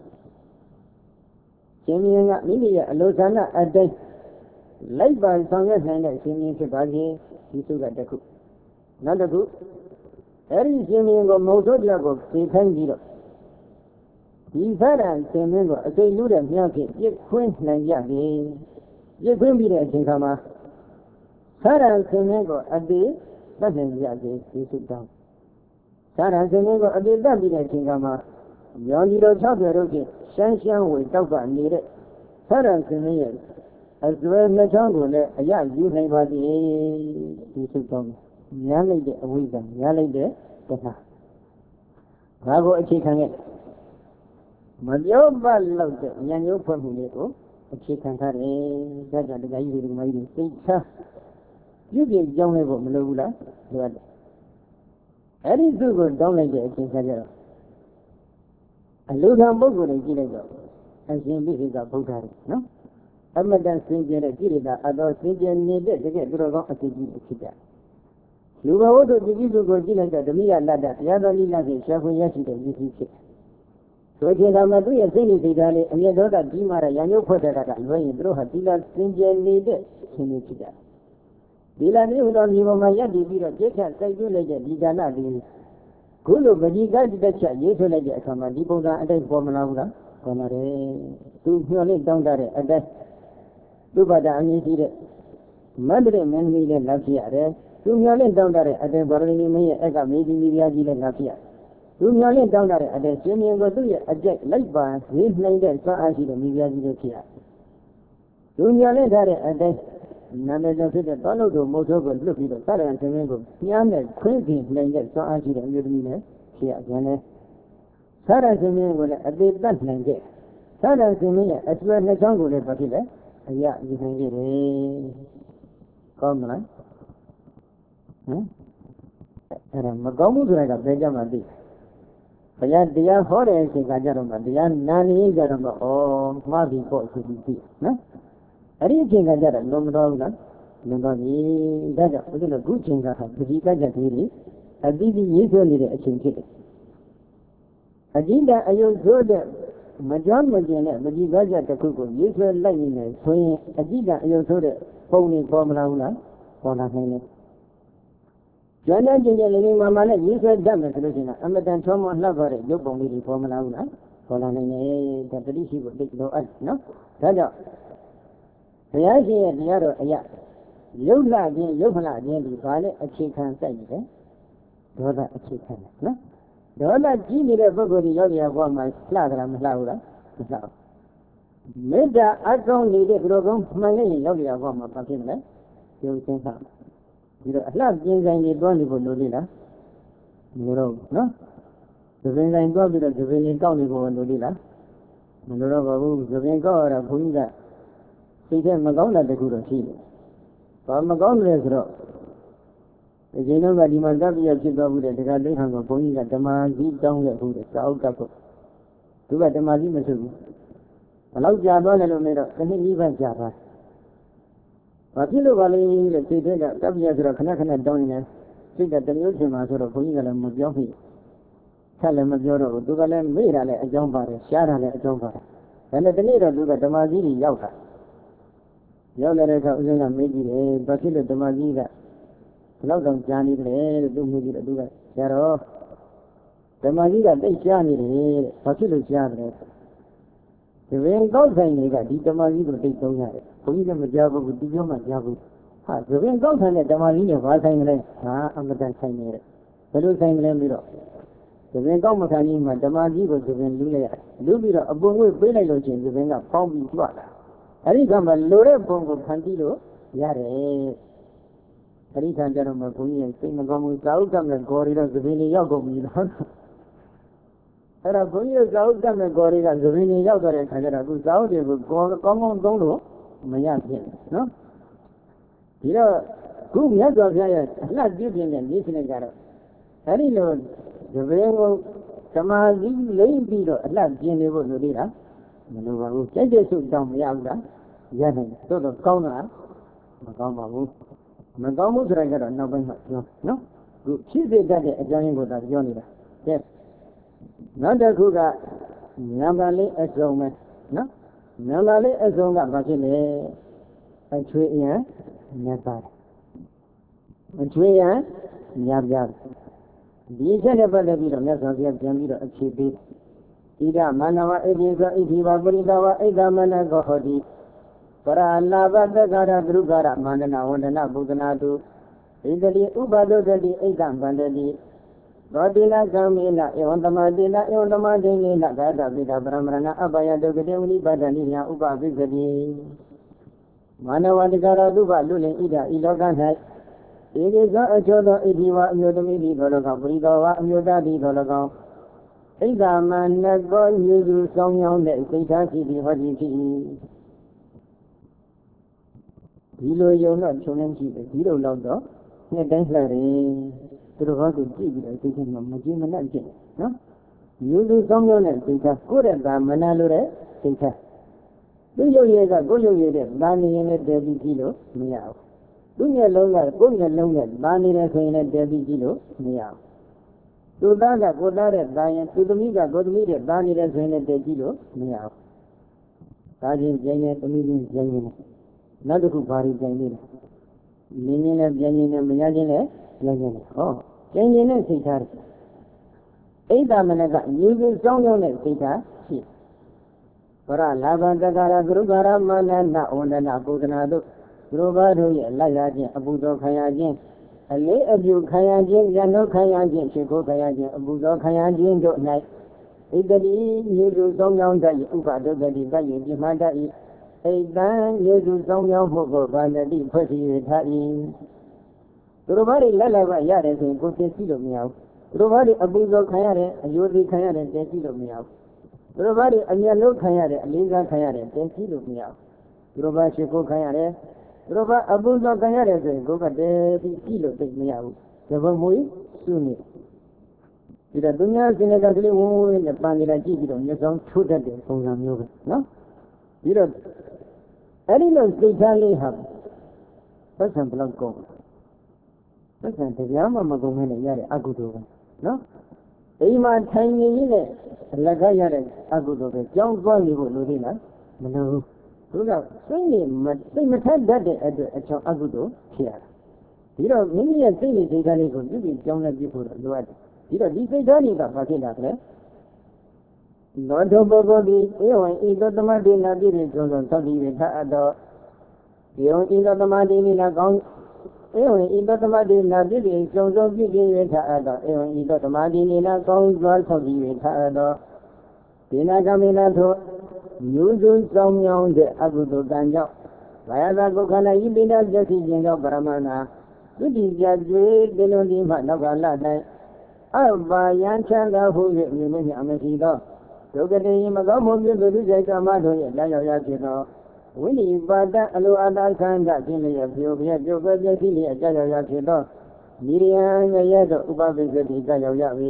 ရှင်မြင်းကမိမိရဲ့အလိုဆန္ဒအတိုင်းလိုက်ပါဆောင်ရွက်နိုင်တဲ့ရှင်မြင်းဖြစ်ပါစေဒီစုကတခုနောက်တစ်ခုအဲ့ဒီရှင်မြင်းကိုမုံဆိုးတရားကိုသိခိုင်းပြီးတော့ဒီသရံရှင်မြင်းကိုအစိတ်လူတဲ့မြတ်ဖြင့်ပြစ်ခွင်းနိုင်ကြပြီပြစ်ခွင်းပြီးတဲ့အချိန်ခါမှာသရံရှင်မြင်းကိုအတိတတ်နိုင်ကြပြီဒီစုတောင်းသရံရှင်မြင်းကိုအတိတတ်ပြီးတဲ့အချိန်ခါမှာရောင်ကြီးတော်၆၀တို့ဖြင့်ရှမ်းရှမ်းဝေတောက်ကနေတဲ့သရံရှင်မြင်းရဲ့အစွဲနှစ်ချောင်းကိုလည်းအရယူနိုင်ပါသည်ဒီစုတောင်းများလိုက်တဲ့အဝိဇ္ဇာများလိုက်တဲ့တဏှာဘာကိုအခြေခံခဲ့မပြောပတ်လို့တဲ့ဉာဏ်မျိုးဖွင့်မှုလေးကိုအခြေခံထားတယ်ဒါကြောင့်တရားကြီးတွေဒီမကြီးတွေသိချာပြုပြကြောင်းလေးကိုမလိုဘူးလားလိုရတယ်အဲ့ဒီစုကိုတောင်းလိုက်တဲ့အချိန်ခါကျတော့အလူခံပုဂ္ဂိုလ်တွေကြည့်လိုက်တော့အရှင်ပိစိကဗုဒ္ဓတွေနော်အမတန်စင်ကြယ်တဲ့ကိရိတာအတော်စင်ကြယ်နေတဲ့တကယ်သူတော်ကောင်းအစီအကြီးဖြစ်ကြလူဘဝတို့ဒီကြီးစုကိုကြည့်လိုက်တော့ဓမိယလတ္တတရားတော်ကြီးလက်ဖြင့်ရှားခွင့်ရရှိတဲ့ရည်ကြီးဖြစ်ဆိုချင်တာမှသူ့ရဲ့စိတ်နဲ့စိတ်ဓာတ်လေးအမြဲတမ်းကြီးမာတဲ့ရံမျိုးဖွဲ့တဲ့ကလွယ်ရင်သူတို့ဟာဒီလားစင်ကြယ်နေတဲ့ရှင်တွေဖြစ်ကြဒီလားမျိုးတော်ဒီပေါ်မှာယက်တည်ပြီးတော့ကြိတ်ခတ်စိုက်ပြလိုက်တဲ့ဒီဒါနလေးခုလိုပဋိကတိတစ်ချက်ရေးဆွဲလိုက်တဲ့အခါမှာဒီပုံစံအတိုင်းပေါ်မလာဘူးလားပေါ်လာတယ်သူညှော်လေးတောင်းတတဲ့အတိုင်းသူ့ဘာသာအမြင်ရှိတဲ့မန္တရမင်းကြီးလည်းလက်ဖြစ်ရတယ်သူညှော်လေးတောင်းတတဲ့အတိုင်းဗာရဏီမင်းရဲ့အက်ကမေကြီးမိဖုရားကြီးလည်းလက်ဖြစ်ရတယ်သူညှော်လေးတောင်းတတဲ့အတိုင်းရှင်မြင်းကိုသူ့ရဲ့အကျက်လိုက်ပါရေးနိုင်တဲ့စွမ်းအားရှိတဲ့မိဖုရားကြီးလည်းဖြစ်ရတယ်သူညှော်လေးထားတဲ့အတိုင်းနာမည်ကြောင့်ဖြစ်တဲ့သောလုတ်တို့မုတ်ဆိုးကိုလွတ်ပြီးတော့သရဏရှင်မြင်းကိုညှားနဲ့ခွင်းပြင်နိုင်တဲ့စွမ်းအားရှိတဲ့အမျိုးသမီးလည်းဖြစ်ရတယ်သရဏရှင်မြင်းကိုလည်းအသေးတတ်နိုင်တဲ့သရဏရှင်မြင်းရဲ့အကျွဲနှစ်ချောင်းကိုလည်းဘာဖြစ်လဲအရာယူနိုင်ကြတယ်ကောင်းမလားဟမ်အဲ့ဒါမကောင်းဘူးဆိုတာကဘယ်ကြမှာသိဘုရားတရားဟောတဲ့အချိန်ကကြတော့မှတရားနာနေကြတော့မှဩမှားပြီပေါ့ဆိုပြီးသိနော်အဲ့ဒီအချိန်ကကြတော့လုံးမတော်ဘူးလားလုံးတော်ပြီဒါကြောင့်ဘုရားကခုချိန်ကဟာပဋိကကြတိတွေအတိအရေးဆွဲနေတဲ့အချိန်ဖြစ်တယ်အကြည့်တဲ့အယုတ်ဆိုတဲ့မကြောမကျင်တဲ့မကြည့်သွားကြတစ်ခုကိုရေးဆွဲလိုက်နေတယ်ဆိုရင်အကြည့်ကအယုတ်ဆိုတဲ့ပုံနေပေါ်မလာဘူးလားပေါ်လာနိုင်တယ်ကျွမ်းတဲ့ကျင်ကျင်လေးလေးမှမှနဲ့ရေးဆွဲတတ်မယ်ဆိုလို့ရှိရင်အမတန်ချောမောလှပတဲ့ရုပ်ပုံလေးတွေပေါ်မလာဘူးလားပေါ်လာနိုင်တယ်ဒါတတိရှိဖို့တိတ်လိုအပ်နော်ဒါကြောင့်ဘုရားရှင်ရဲ့တရားတော်အရာရုပ်လှခြင်းရုပ်မလှခြင်းဒီဘာလဲအခြေခံစိုက်နေတယ်ဒေါသအခြေခံတယ်နော်ဒေါသကြီးနေတဲ့ပုဂ္ဂိုလ်ကြီးရောက်ရဘဝမှာလှကြလားမလှဘူးလားမလှဘူးမေတ္တာအကောင်းနေတဲ့သူတော်ကောင်းမှန်ခဲ့ရင်ရောက်ရဘဝမှာဘာဖြစ်မလဲကျိုးချင်းလှပြီးတော့အလှပြင်းဆိုင်တွေတွန်းနေဖို့လိုသေးလားမလိုတော့ဘူးနော်သပင်ဆိုင်တွန်းပြီးတော့သပင်ကြီးကောက်နေဖို့လိုသေးလားမလိုတော့ပါဘူးသပင်ကောက်ရတာဘုန်းကြီးကစိတ်ထဲမကောင်းတာတခုတော့ရှိတယ်ဘာမကောင်းတယ်ဆိုတော့ဒီချိန်တော့ကဒီမှာတပ်ပြဖြစ်သွားဘူးတဲ့ဒကာလိဟန်ကဘုန်းကြီးကဓမ္မကြီးတောင်းခဲ့ဘူးတဲ့စာအုပ်ကပ်ဖို့သူကဓမ္မကြီးမဖြစ်ဘူးဘလောက်ကြာသွားတယ်လို့မေးတော့တစ်နှစ်ကြီးပဲကြာသွားဘာဖြစ်လို့ပါလဲတဲ့စိတ်ထဲကတပ်ပြဆိုတော့ခဏခဏတောင်းနေတယ်စိတ်ကတမျိုးချင်မှာဆိုတော့ဘုန်းကြီးကလည်းမပြောဖြစ်ဆက်လည်းမပြောတော့ဘူးသူကလည်းမေ့တာလည်းအကြောင်းပါတယ်ရှားတာလည်းအကြောင်းပါတယ်ဒါနဲ့ဒီနေ့တော့သူကဓမ္မကြီးကြီးရောက်တာရောက်လာတဲ့အခါဦးဇင်းကမေးကြည့်တယ်ဘာဖြစ်လို့ဓမ္မကြီးကဘလောက်တောင်ကြားနေတယ်လို့သူမေးကြည့်တော့သူကဆရာတော်ဓမ္မကြီးကသိရှားနေတယ်တဲ့ဘာဖြစ်လို့ရှားတယ်ဒီဝင်ကောက်ဆိုင်တွေကဒီဓမ္မကြီးကိုသိသုံးရတယ်ဘုန်းကြီးလည်းမကြားဘူးသူပြောမှကြားဘူးဟာဒီဝင်ကောက်ဆိုင်တဲ့ဓမ္မကြီးနဲ့ဘာဆိုင်လဲဟာအမတန်ဆိုင်နေတယ်ဘယ်လိုဆိုင်မလဲပြီးတော့ဒီဝင်ကောက်မခံကြီးမှာဓမ္မကြီးကိုဒီဝင်လူးလိုက်ရတယ်လူးပြီးတော့အပုံငွေပေးလိုက်လို့ချင်းဒီဝင်ကဖောင်းပြီးကြွလာအဲ့ဒီကမှလိုတဲ့ပုံကိုဖန်တီးလို့ရတယ်အဲ့ဒီခံကြတော့မှဘုန်းကြီးရဲ့စိတ်မကောင်းဘူးသာဥကမဲ့ဂေါ်ရီတော့သပင်လေးရောက်ကုန်ပြီတော့အဲ့ဒါဘုန်းကြီးရဲ့သာဥကမဲ့ဂေါ်ရီကသပင်လေးရောက်တော့တဲ့ခံကြတော့အခုသာဥတွေကိုကောင်းကောင်းကောင်းသုံးလို့မရဖြစ်နော်ဒီတော့ခုမြတ်စွာဘုရားရဲ့အလှပြုပြင်တဲ့နေရှင်ကြတော့အဲ့ဒီလိုသပင်ကိုဓမ္မကြီးလိမ့်ပြီးတော့အလှပြင်နေဖို့လိုသေးလားမလိုပါဘူးကြိုက်တဲ့ဆုတောင်းမရဘူးလားရနိုင်တယ်တော်တော်ကောင်းတာမကောင်းပါဘူးမကောင်းမှုဆိုရင်ကတော့နောက်ပိုင်းမှပြောနော်ခုဖြစ်စေတတ်တဲ့အကြောင်းရင်းကိုသာပြောနေတာကဲနောက်တစ်ခုကနံပါတ်လေးအစုံပဲနော်နံပါတ်လေးအစုံကဘာဖြစ်လဲအချွေအရန်မြတ်ပါတယ်အချွေရန်မြတ်ပြဒီချက်နဲ့ပတ်သက်ပြီးတော့မြတ်စွာဘုရားပြန်ပြီးတော့အခြေပေးဣဒမနဝဣတိသောဣတိဝပရိသဝဣဒမနကောဟောတိပရလာဘတက္ကရသရုကာရမန္တနာဝန္ဒနာဘုဒ္ဓနာတုဣတတိဥပဒုတတိဣဒံဗန္တတိသောတိလကံမေနဧဝံတမတိလဧဝံတမတိနေနဂတပိတာပရမရဏအပယဒုက္ခတေဝိပဒနိယဥပပိသတိမာနဝတ္တကရသုဘလူလင်ဣဒဤလောက၌ဧကိသောအချောသောဣတိဝအမျိုးသမီးသည်သော၎င်းပရိသောဝအမျိုးသားသည်သော၎င်းဣဒမနကောညုစုဆောင်မြောင်းတဲ့စိတ်ထားရှိသည်ဟောသည်ဖြစ်၏ဒီလိုယုံတော့ချုံနေရှိတယ်ဒီလိုတော့တော့နှစ်တိုင်းလှတယ်သူတို့ဘာကိုကြည့်ပြီးတော့စိတ်ထဲမှာမကြည်မနှက်ဖြစ်နော်ညုစုဆောင်မြောင်းတဲ့စိတ်ထားကိုယ့်ရဲ့သာမနာလို့တဲ့စိတ်ထားသူ့ရုပ်ရည်ကကိုယ့်ရုပ်ရည်တဲ့သာနေရင်လည်းတည်ပြီးကြည့်လို့မရဘူးသူ့မျက်လုံးကကိုယ့်မျက်လုံးနဲ့သာနေတယ်ဆိုရင်လည်းတည်ပြီးကြည့်လို့မရဘူးသူသားကကိုသားတဲ့သားရင်သူသမီးကကိုသမီးတဲ့သားနေတဲ့ဆိုရင်လည်းတည်ကြည့်လို့မရဘူးသားချင်းပြင်းနေသမီးချင်းပြင်းနေနောက်တစ်ခုဘာတွေပြင်းနေလဲနင်းချင်းလည်းပြင်းနေတယ်မရချင်းလည်းပြင်းနေတယ်ဟောပြင်းနေတဲ့စိတ်ထားတယ်အိဒါမနကယူစုစောင်းရောက်တဲ့စိတ်ထားရှိဗရလာဘတက္ကရာဂရုကာရမန္တနာဝန္ဒနာပုဒ္ဒနာတို့သူတို့ဘာတို့ရဲ့လိုက်ရခြင်းအပူတော်ခံရခြင်းအလေးအပြုခံရခြင်းဉာဏ်တော်ခံရခြင်းဖြစ်ကိုခံရခြင်းအပူတော်ခံရခြင်းတို့၌ဣတတိမြေစုဆောင်ကြောင်းတည်းဥပဒုတ္တိတည်းပြမှန်တည်းဣတံမြေစုဆောင်ကြောင်းမှုကိုဗန္တတိဖွဲ့စည်းရထား၏သူတို့ဘာတွေလက်လက်ပါရတယ်ဆိုရင်ကိုသိသိလို့မရဘူးသူတို့ဘာတွေအပူတော်ခံရတယ်အယိုသိခံရတယ်သိသိလို့မရဘူးသူတို့ဘာတွေအမျက်လုံးခံရတယ်အလေးစားခံရတယ်သိသိလို့မရဘူးသူတို့ဘာရှိကိုခံရတယ်သူတို့ကအပူတော်ခံရတယ်ဆိုရင်ကိုကတည်းပြီးကြည့်လို့သိမရဘူးဇဘမွေးစုနေဒီတော့သူများစင်တဲ့ကလေးဝုန်းဝုန်းနဲ့ပန်နေတာကြည့်ပြီးတော့မျက်စောင်းထိုးတတ်တဲ့ပုံစံမျိုးပဲနော်ပြီးတော့အဲ့ဒီလိုစိတ်ထားလေးဟာပတ်စံဘလောက်ကောသက်ဆံတရားမှမကုန်မနဲ့ရတဲ့အကုသိုလ်ပဲနော်အိမ်မှာထိုင်နေရင်လည်းအလကားရတဲ့အကုသိုလ်ပဲကြောင်းသွားနေဖို့လိုသေးလားမလိုဘူးသူကစိတ်နဲ့မစိတ်မထက်တတ်တဲ့အတွက်အချောင်းအကုသိုလ်ဖြစ်ရတာဒီတော့မိမိရဲ့စိတ်နဲ့စိတ်ဓာတ်လေးကိုပြုပြီးကြောင်းလဲပြဖို့လိုအပ်တယ်ဒီတော့ဒီစိတ်ဓာတ်တွေကဘာဖြစ်တာလဲလောတုပုဂ္ဂိုလ်ဒီဧဝံဤသောသမတိနာပြည့်ပြည့်စုံစုံသောတိဝေထအပ်သောဧဝံဤသောသမတိနာကောင်းဧဝံဤသောသမတိနာပြည့်ပြည့်စုံစုံပြည့်ပြည့်ဝေထအပ်သောဧဝံဤသောသမတိနာကောင်းစွာသောတိဝေထအပ်သောဒေနာကမေနာသောမျိုးစုံဆောင်မြောင်းတဲ့အကုသိုလ်ကံကြောင့်ဘာယသာကုက္ခဏဤပိဋကပျက်စီးခြင်းကြောင့်ပရမနာသုတိပြကျွေးတေလွန်ဒီမှနောက်ကလ၌အဘာယံချမ်းသာဟု၍မြင်မြင်အမရှိသောဒုက္ခတေမကောင်းမှုပြုသူစိတ်ကမတို့ရဲ့လက်ရောက်ရဖြစ်သောဝိနိပါဒအလိုအတာခန္ဓာခြင်းလျက်ပြုပြပြုပြပြစီလျက်ကြောက်ရောက်ရဖြစ်သောမိရိယံရဲ့သောဥပပိစ္ဆတိကြောက်ရောက်ရ၏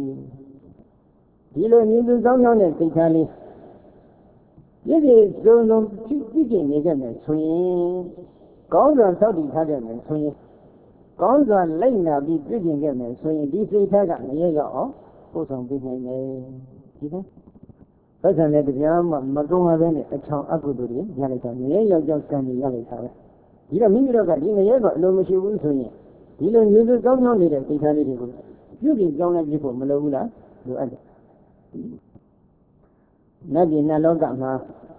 ဒီလိုမြင်သူကောင်းကောင်းတဲ့စိတ်ထားလေးပြည့်ပြည့်စုံစုံဖြစ်ဖြစ်နေကြမယ်ဆိုရင်ကောင်းစွာသောက်တည်ထားကြမယ်ဆိုရင်ကောင်းစွာလိုက်နာပြီးပြည့်ကျင်ကြမယ်ဆိုရင်ဒီစိတ်ထားကမရရောက်အောင်ပို့ဆောင်ပေးနိုင်တယ်ဒီလိုသက်ဆံတဲ့တရားမှမကုန်းရဘဲနဲ့အချောင်အကုသိုလ်တွေရလိုက်တာငရဲရောက်ကြောင်းကံတွေရလိုက်တာပဲဒီတော့မိမိတို့ကဒီငရဲကအလိုမရှိဘူးဆိုရင်ဒီလိုမျိုးစုကောင်းကောင်းနေတဲ့စိတ်ထားလေးတွေကိုပြုပြင်ကြောင်းလည်းပြဖို့မလိုဘူးလားလိုအပ်တယ်နတ်ပြည်နတ်လောကမှာ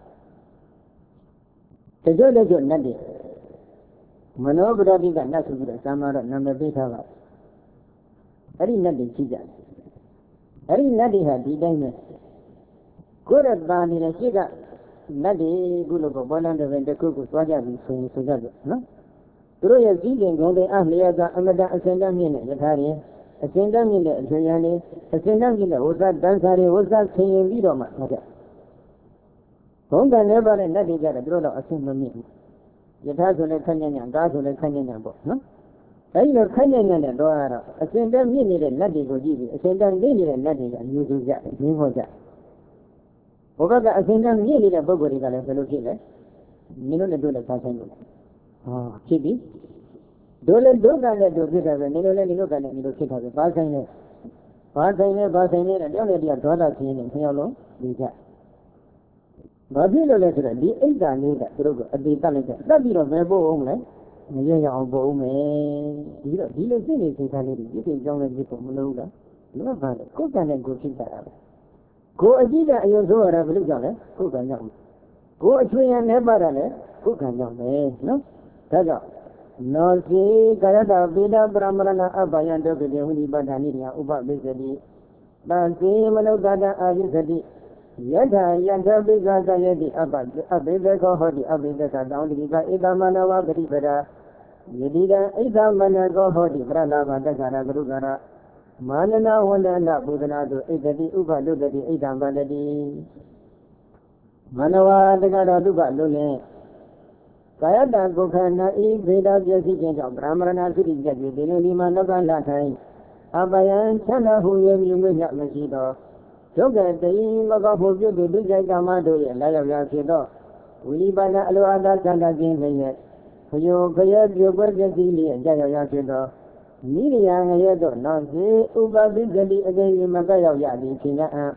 တကြွတကြွနတ်တွေမနောပရတိကနတ်ဆိုပြီးတော့ဇာမတော့နာမည်ပေးထားပါအဲ့ဒီနတ်တွေရှိကြတယ်အဲ့ဒီနတ်တွေဟာဒီတိုင်းပဲကိုယ်ရတာနေတဲ့ရှိကနတ်တွေကုလို့ပေါ်လန်းတဲ့တစ်ခုကိုသွားကြပြီးဆိုရင်ဆိုကြတယ်နော်သူတို့ရဲ့စည်းစိမ်ဂုဏ်တွေအလျော်ကအမတအစင်တတ်မြင့်တဲ့ယထာတွေအစင်တတ်မြင့်တဲ့အထွေရန်တွေအစင်တတ်မြင့်တဲ့ဝဇ္ဇတန်ဆာတွေဝဇ္ဇဆင်ရင်ပြီးတော့မှဟုတ်ကဲ့ဘုံကံနဲ့ပါတဲ့နတ်တွေကြတယ်သူတို့တော့အစင်မမြင့်ဘူးယထာဆိုလည်းခက်ညံ့ညံ့ကားဆိုလည်းခက်ညံ့ညံ့ပေါ့နော်အဲဒီလိုခက်ညံ့ညံ့နဲ့တော့ကတော့အစင်တတ်မြင့်နေတဲ့နတ်တွေကိုကြည့်ပြီးအစင်တတ်နေနေတဲ့နတ်တွေကအမျိုးစုကြတယ်မင်းဟောကြဘုဘကအစင်တတ်မြင့်နေတဲ့ပုဂ္ဂိုလ်တွေကလည်းဘယ်လိုဖြစ်လဲမင်းတို့လည်းတို့လည်းစားဆိုင်လို့ဟောဖြစ်ပြီတို့လည်းတို့ကလည်းတို့ဖြစ်တာပဲမင်းတို့လည်းဒီလိုကလည်းဒီလိုဖြစ်တာပဲဘာဆိုင်လဲဘာဆိုင်လဲဘာဆိုင်လဲတဲ့တယောက်နဲ့တယောက်ဒေါသဖြစ်နေခင်ဗျားလုံးဒီကြဘာဖြစ်လို့လဲဆိုတော့ဒီအိတ်တန်လေးကသူတို့ကအတေတတ်လိုက်တယ်တတ်ပြီးတော့ဘယ်ပို့အောင်လဲမရရအောင်ပို့အောင်မယ်ဒီတော့ဒီလိုစိတ်နေစိတ်ထားလေးတွေပြည့်စုံကြောင်းလည်းပြည့်စုံမလို့လားလောကလည်းကိုယ်ကံနဲ့ကိုယ်ဖြစ်တာပဲကိုယ်အကြည့်တဲ့အယုံဆိုးရတာဘယ်လိုကြောင့်လဲကိုယ်ကံကြောင့်ကိုယ်အချွေရန်နဲ့ပါတာလဲကိုယ်ကံကြောင့်ပဲနော်ဒါကြောင့်နောစီကာယတာပိဒပရမရဏအဘယံဒုက္ခတေဝိနိပါဒာနိရိယဥပပိစ္ဆတိတံစီမနုဿတအာရိသတိယထာယထပိကသယတိအပအပိသခောဟောတိအပိသကတောင်းတိကဧတမနဝဂတိပဒယတိတံဣဒမနကောဟောတိပရဏဘာတက္ခရာကရုကရာမာနနာဝန္ဒနာဘုဒနာတုဣတတိဥပလုတတိဣဒံဗန္တတိမနဝတက္ခရာဒုက္ခလွလင်ကာယတကုခဏဤဗေဒပျက်စီးခြင်းကြောင့်ဗြဟ္မရဏသုတိပြည့်ပြီးဒီလိုဒီမှာနောက်ကလထိုင်အပယံချမ်းသာဟု၍မြုံမြညမရှိသောဒုက္ခတိမကောဖို့ပြုသူဒုက္ခကမ္မတို့ရဲ့လာရောက်ရာဖြစ်သောဝိလိပါဏအလိုအတာသန္တာခြင်းလျက်ခယောခရပြုပွဲပစ္စည်းလျက်ကြောက်ရောက်ဖြစ်သောမိရိယငရဲတို့နောက်စေဥပပိသတိအကယ်၍မကရောက်ရသည်ဖြစ်ရန်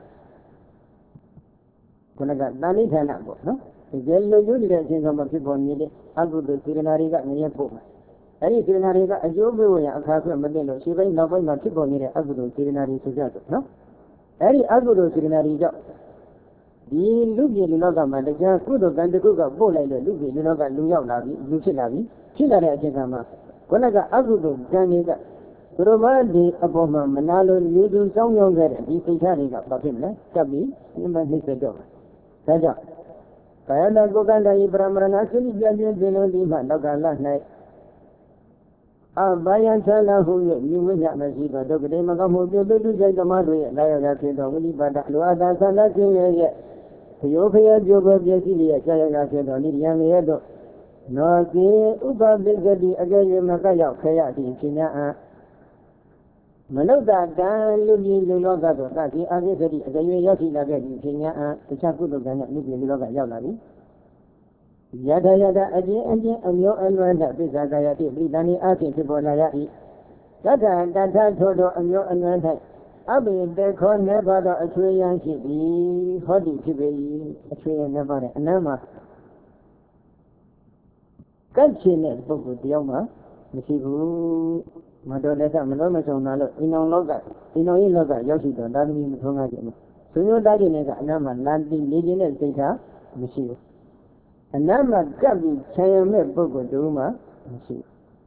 ခုနကတဏိဌာနပေါ့နော်ဒီလိုလိုယူနေတဲ့အချိန်ကမှဖြစ်ပေါ်နေတဲ့အကုသိုလ်စေတနာတွေကငရဲပို့မှာအဲ့ဒီစေတနာတွေကအကျိုးပေးဝင်အခါခွင့်မသိလို့ရှေ့ပိုင်းနောက်ပိုင်းမှာဖြစ်ပေါ်နေတဲ့အကုသိုလ်စေတနာတွေဆိုကြတယ်နော်အဲ့ဒီအကုသိုလ်စေတနာတွေကြောင့်ဒီလူပြည်လူလောကမှာတရားကုသိုလ်ကံတစ်ခုကပို့လိုက်လို့လူပြည်လူလောကလူရောက်လာပြီလူဖြစ်လာပြီဖြစ်လာတဲ့အချိန်ကမှခုနကအကုသိုလ်ကံတွေကသူတို့ဘာဒီအပေါ်မှာမနာလိုလူသူစောင်းရောက်ခဲ့တဲ့ဒီစိတ်ထားတွေကဘာဖြစ်မလဲတက်ပြီးပြင်းမနှိမ့်ဆက်တော့ဒါကြောင့်ကာယနာကိုယ်ကံတည်းပရမရဏစိပြည့်ပြည့်ခြင်းလို့ဒီမှနောက်ကလ၌အဘယံသလဟု၍မြူဝိညမရှိသောဒုက္ခတေမကောမှုပြုတုတုစိတ်သမားတို့ရဲ့လာရောက်ရာဖြစ်သောဝိလိပါဒလိုအပ်သာသန္တာခြင်းရဲ့ခယောခယကြိုးပွဲပြည့်စည်လျက်ကြာရောက်ရာဖြစ်သောနိရိယံရဲ့တို့နောစီဥပပိစ္ဆတိအကယ်၍မကရောက်ခဲရသည်ဖြစ်냐အံမနုဿတံလူပြည်လူလောကသို့သတိအပိစ္ဆတိအကယ်၍ရောက်ရှိလာခဲ့သည်ဖြစ်냐အံတခြားကုသိုလ်ကံကြောင့်လူပြည်လူလောကရောက်လာပြီယထာယထာအကျဉ်းအကျဉ်းအမျိုးအလွမ်းတဲ့ပိစ္ဆာကာယတိပရိသဏီအဖြစ်ဖြစ်ပေါ်လာရ၏တတတထထို့သောအမျိုးအနွယ်၌အဘိတေခောနေပါသောအချွေရန်ရှိသည်ဟောဒီဖြစ်ပေ၏အချွေရန်နေပါတဲ့အနမ်းမှာကတ်ချင်တဲ့ပုဂ္ဂိုလ်တယောက်မှမရှိဘူးမတော်လက်ဆမလို့မဆုံးတာလို့အိမ်အောင်လောကအိမ်အောင်ရေးလောကရောက်ရှိတော့သာသမီမထုံးကားကြမှာဆွေမျိုးသားချင်းတွေကအနမ်းမှာလမ်းတိနေခြင်းတဲ့စိတ်ထားမရှိဘူးအနမ်းမှာကပ်ပြီးခြံရမဲ့ပုဂ္ဂိုလ်တူမှမရှိ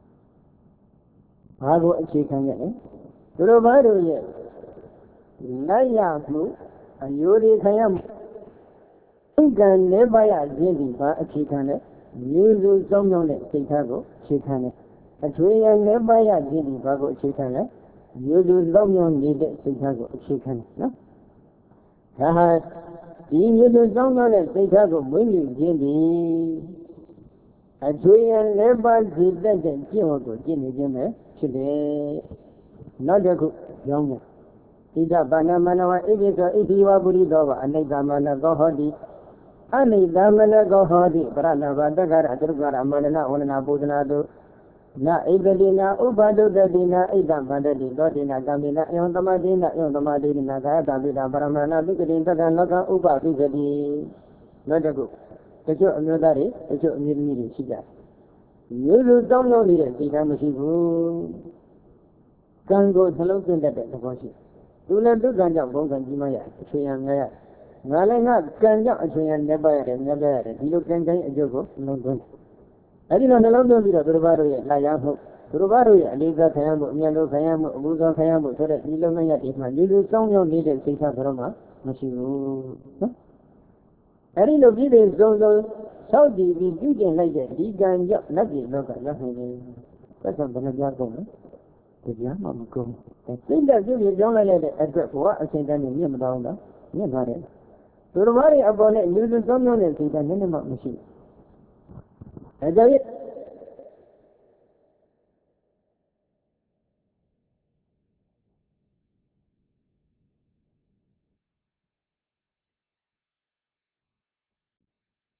ဘာကိုအခြေခံရလဲသူတို့ဘာတို့ရဲ့လိုက်ရမှုအယိုဒီခံရမှုဥက္ကံနေပါရခြင်းဒီဘာအခြေခံလဲမျိုးစုစောင်းကြောင်းတဲ့စိတ်ထားကိုအခြေခံတယ်အထွေရနေပါရခြင်းဒီဘာကိုအခြေခံလဲမျိုးစုစောင်းကြောင်းနေတဲ့စိတ်ထားကိုအခြေခံတယ်နော်ဒါဟာဒီမျိုးစုစောင်းကြောင်းတဲ့စိတ်ထားကိုမွေးမြူခြင်းဒီအထွေရနေပါစိတ်တဲ့ကျင့်ဝတ်ကိုကျင့်နေခြင်းပဲဖြစ်တယ်နောက်တစ်ခုကြောင်းမယ်ဣဒဗန္နမနဝဣတိသောဣတိဝပုရိသောဝအနိတ္တမနသောဟောတိအနိတမနကောဟောတိပရဏဗတက္ကရအတ္တကရမန္တနာဝန္ဒနာပုဒနာတုနာဣတတိနာဥပဒုတတိနာဣဒဗန္တတိသောတိနာကံပိနာယံသမတိနာယံသမတိနာကာယတပိတာပရမဏပိကတိတက္ကလောကဥပပိကတိနောက်တစ်ခုတချို့အမျိုးသားတွေတချို့အမျိုးသမီးတွေရှိကြတယ်မျိုးစုတောင်းလို့နေတဲ့စိတ်ထားမရှိဘူးကံကိုနှလုံးသွင်းတတ်တဲ့သဘောရှိသူလည်းဒုက္ခကြောင့်ဘုံကံကြီးမရအချွေရံများရငါလည်းငါကံကြောင့်အချွေရံနေပါရတယ်မြတ်ပြရတယ်ဒီလိုကံကံအကျိုးကိုနှလုံးသွင်းအဲဒီလိုနှလုံးသွင်းပြီးတော့သူတို့ဘာတို့ရဲ့လာရမှုသူတို့ဘာတို့ရဲ့အလေးစားခံရမှုအမြတ်လို့ခံရမှုအမှုဆောင်ခံရမှုဆိုတဲ့ဒီလုံငန်းရဒီမှာလူလူစောင်းရောက်နေတဲ့စိတ်ထားကတော့မှမရှိဘူးနော်အဲဒီလိုပြည်ပြည်စုံစုံဆောက်တည်ပြီးပြုကျင့်လိုက်တဲ့ဒီကံကြောင့်လက်ပြည်လောကရောက်နေတယ်သက်ဆောင်ဘယ်နှပြကုန်လဲတရားမှမကုန်စိတ်တက်ပြုပြီးကြောင်းလိုက်တဲ့အတွက်ဘဝအချိန်တန်းနဲ့မြင့်မတော်တော့မြင့်သွားတယ်သူတို့ဘာတွေအပေါ်နဲ့လူစုစောင်းရောက်တဲ့စိတ်ကနည်းနည်းမှမရှိဘူးအဲကြောင့်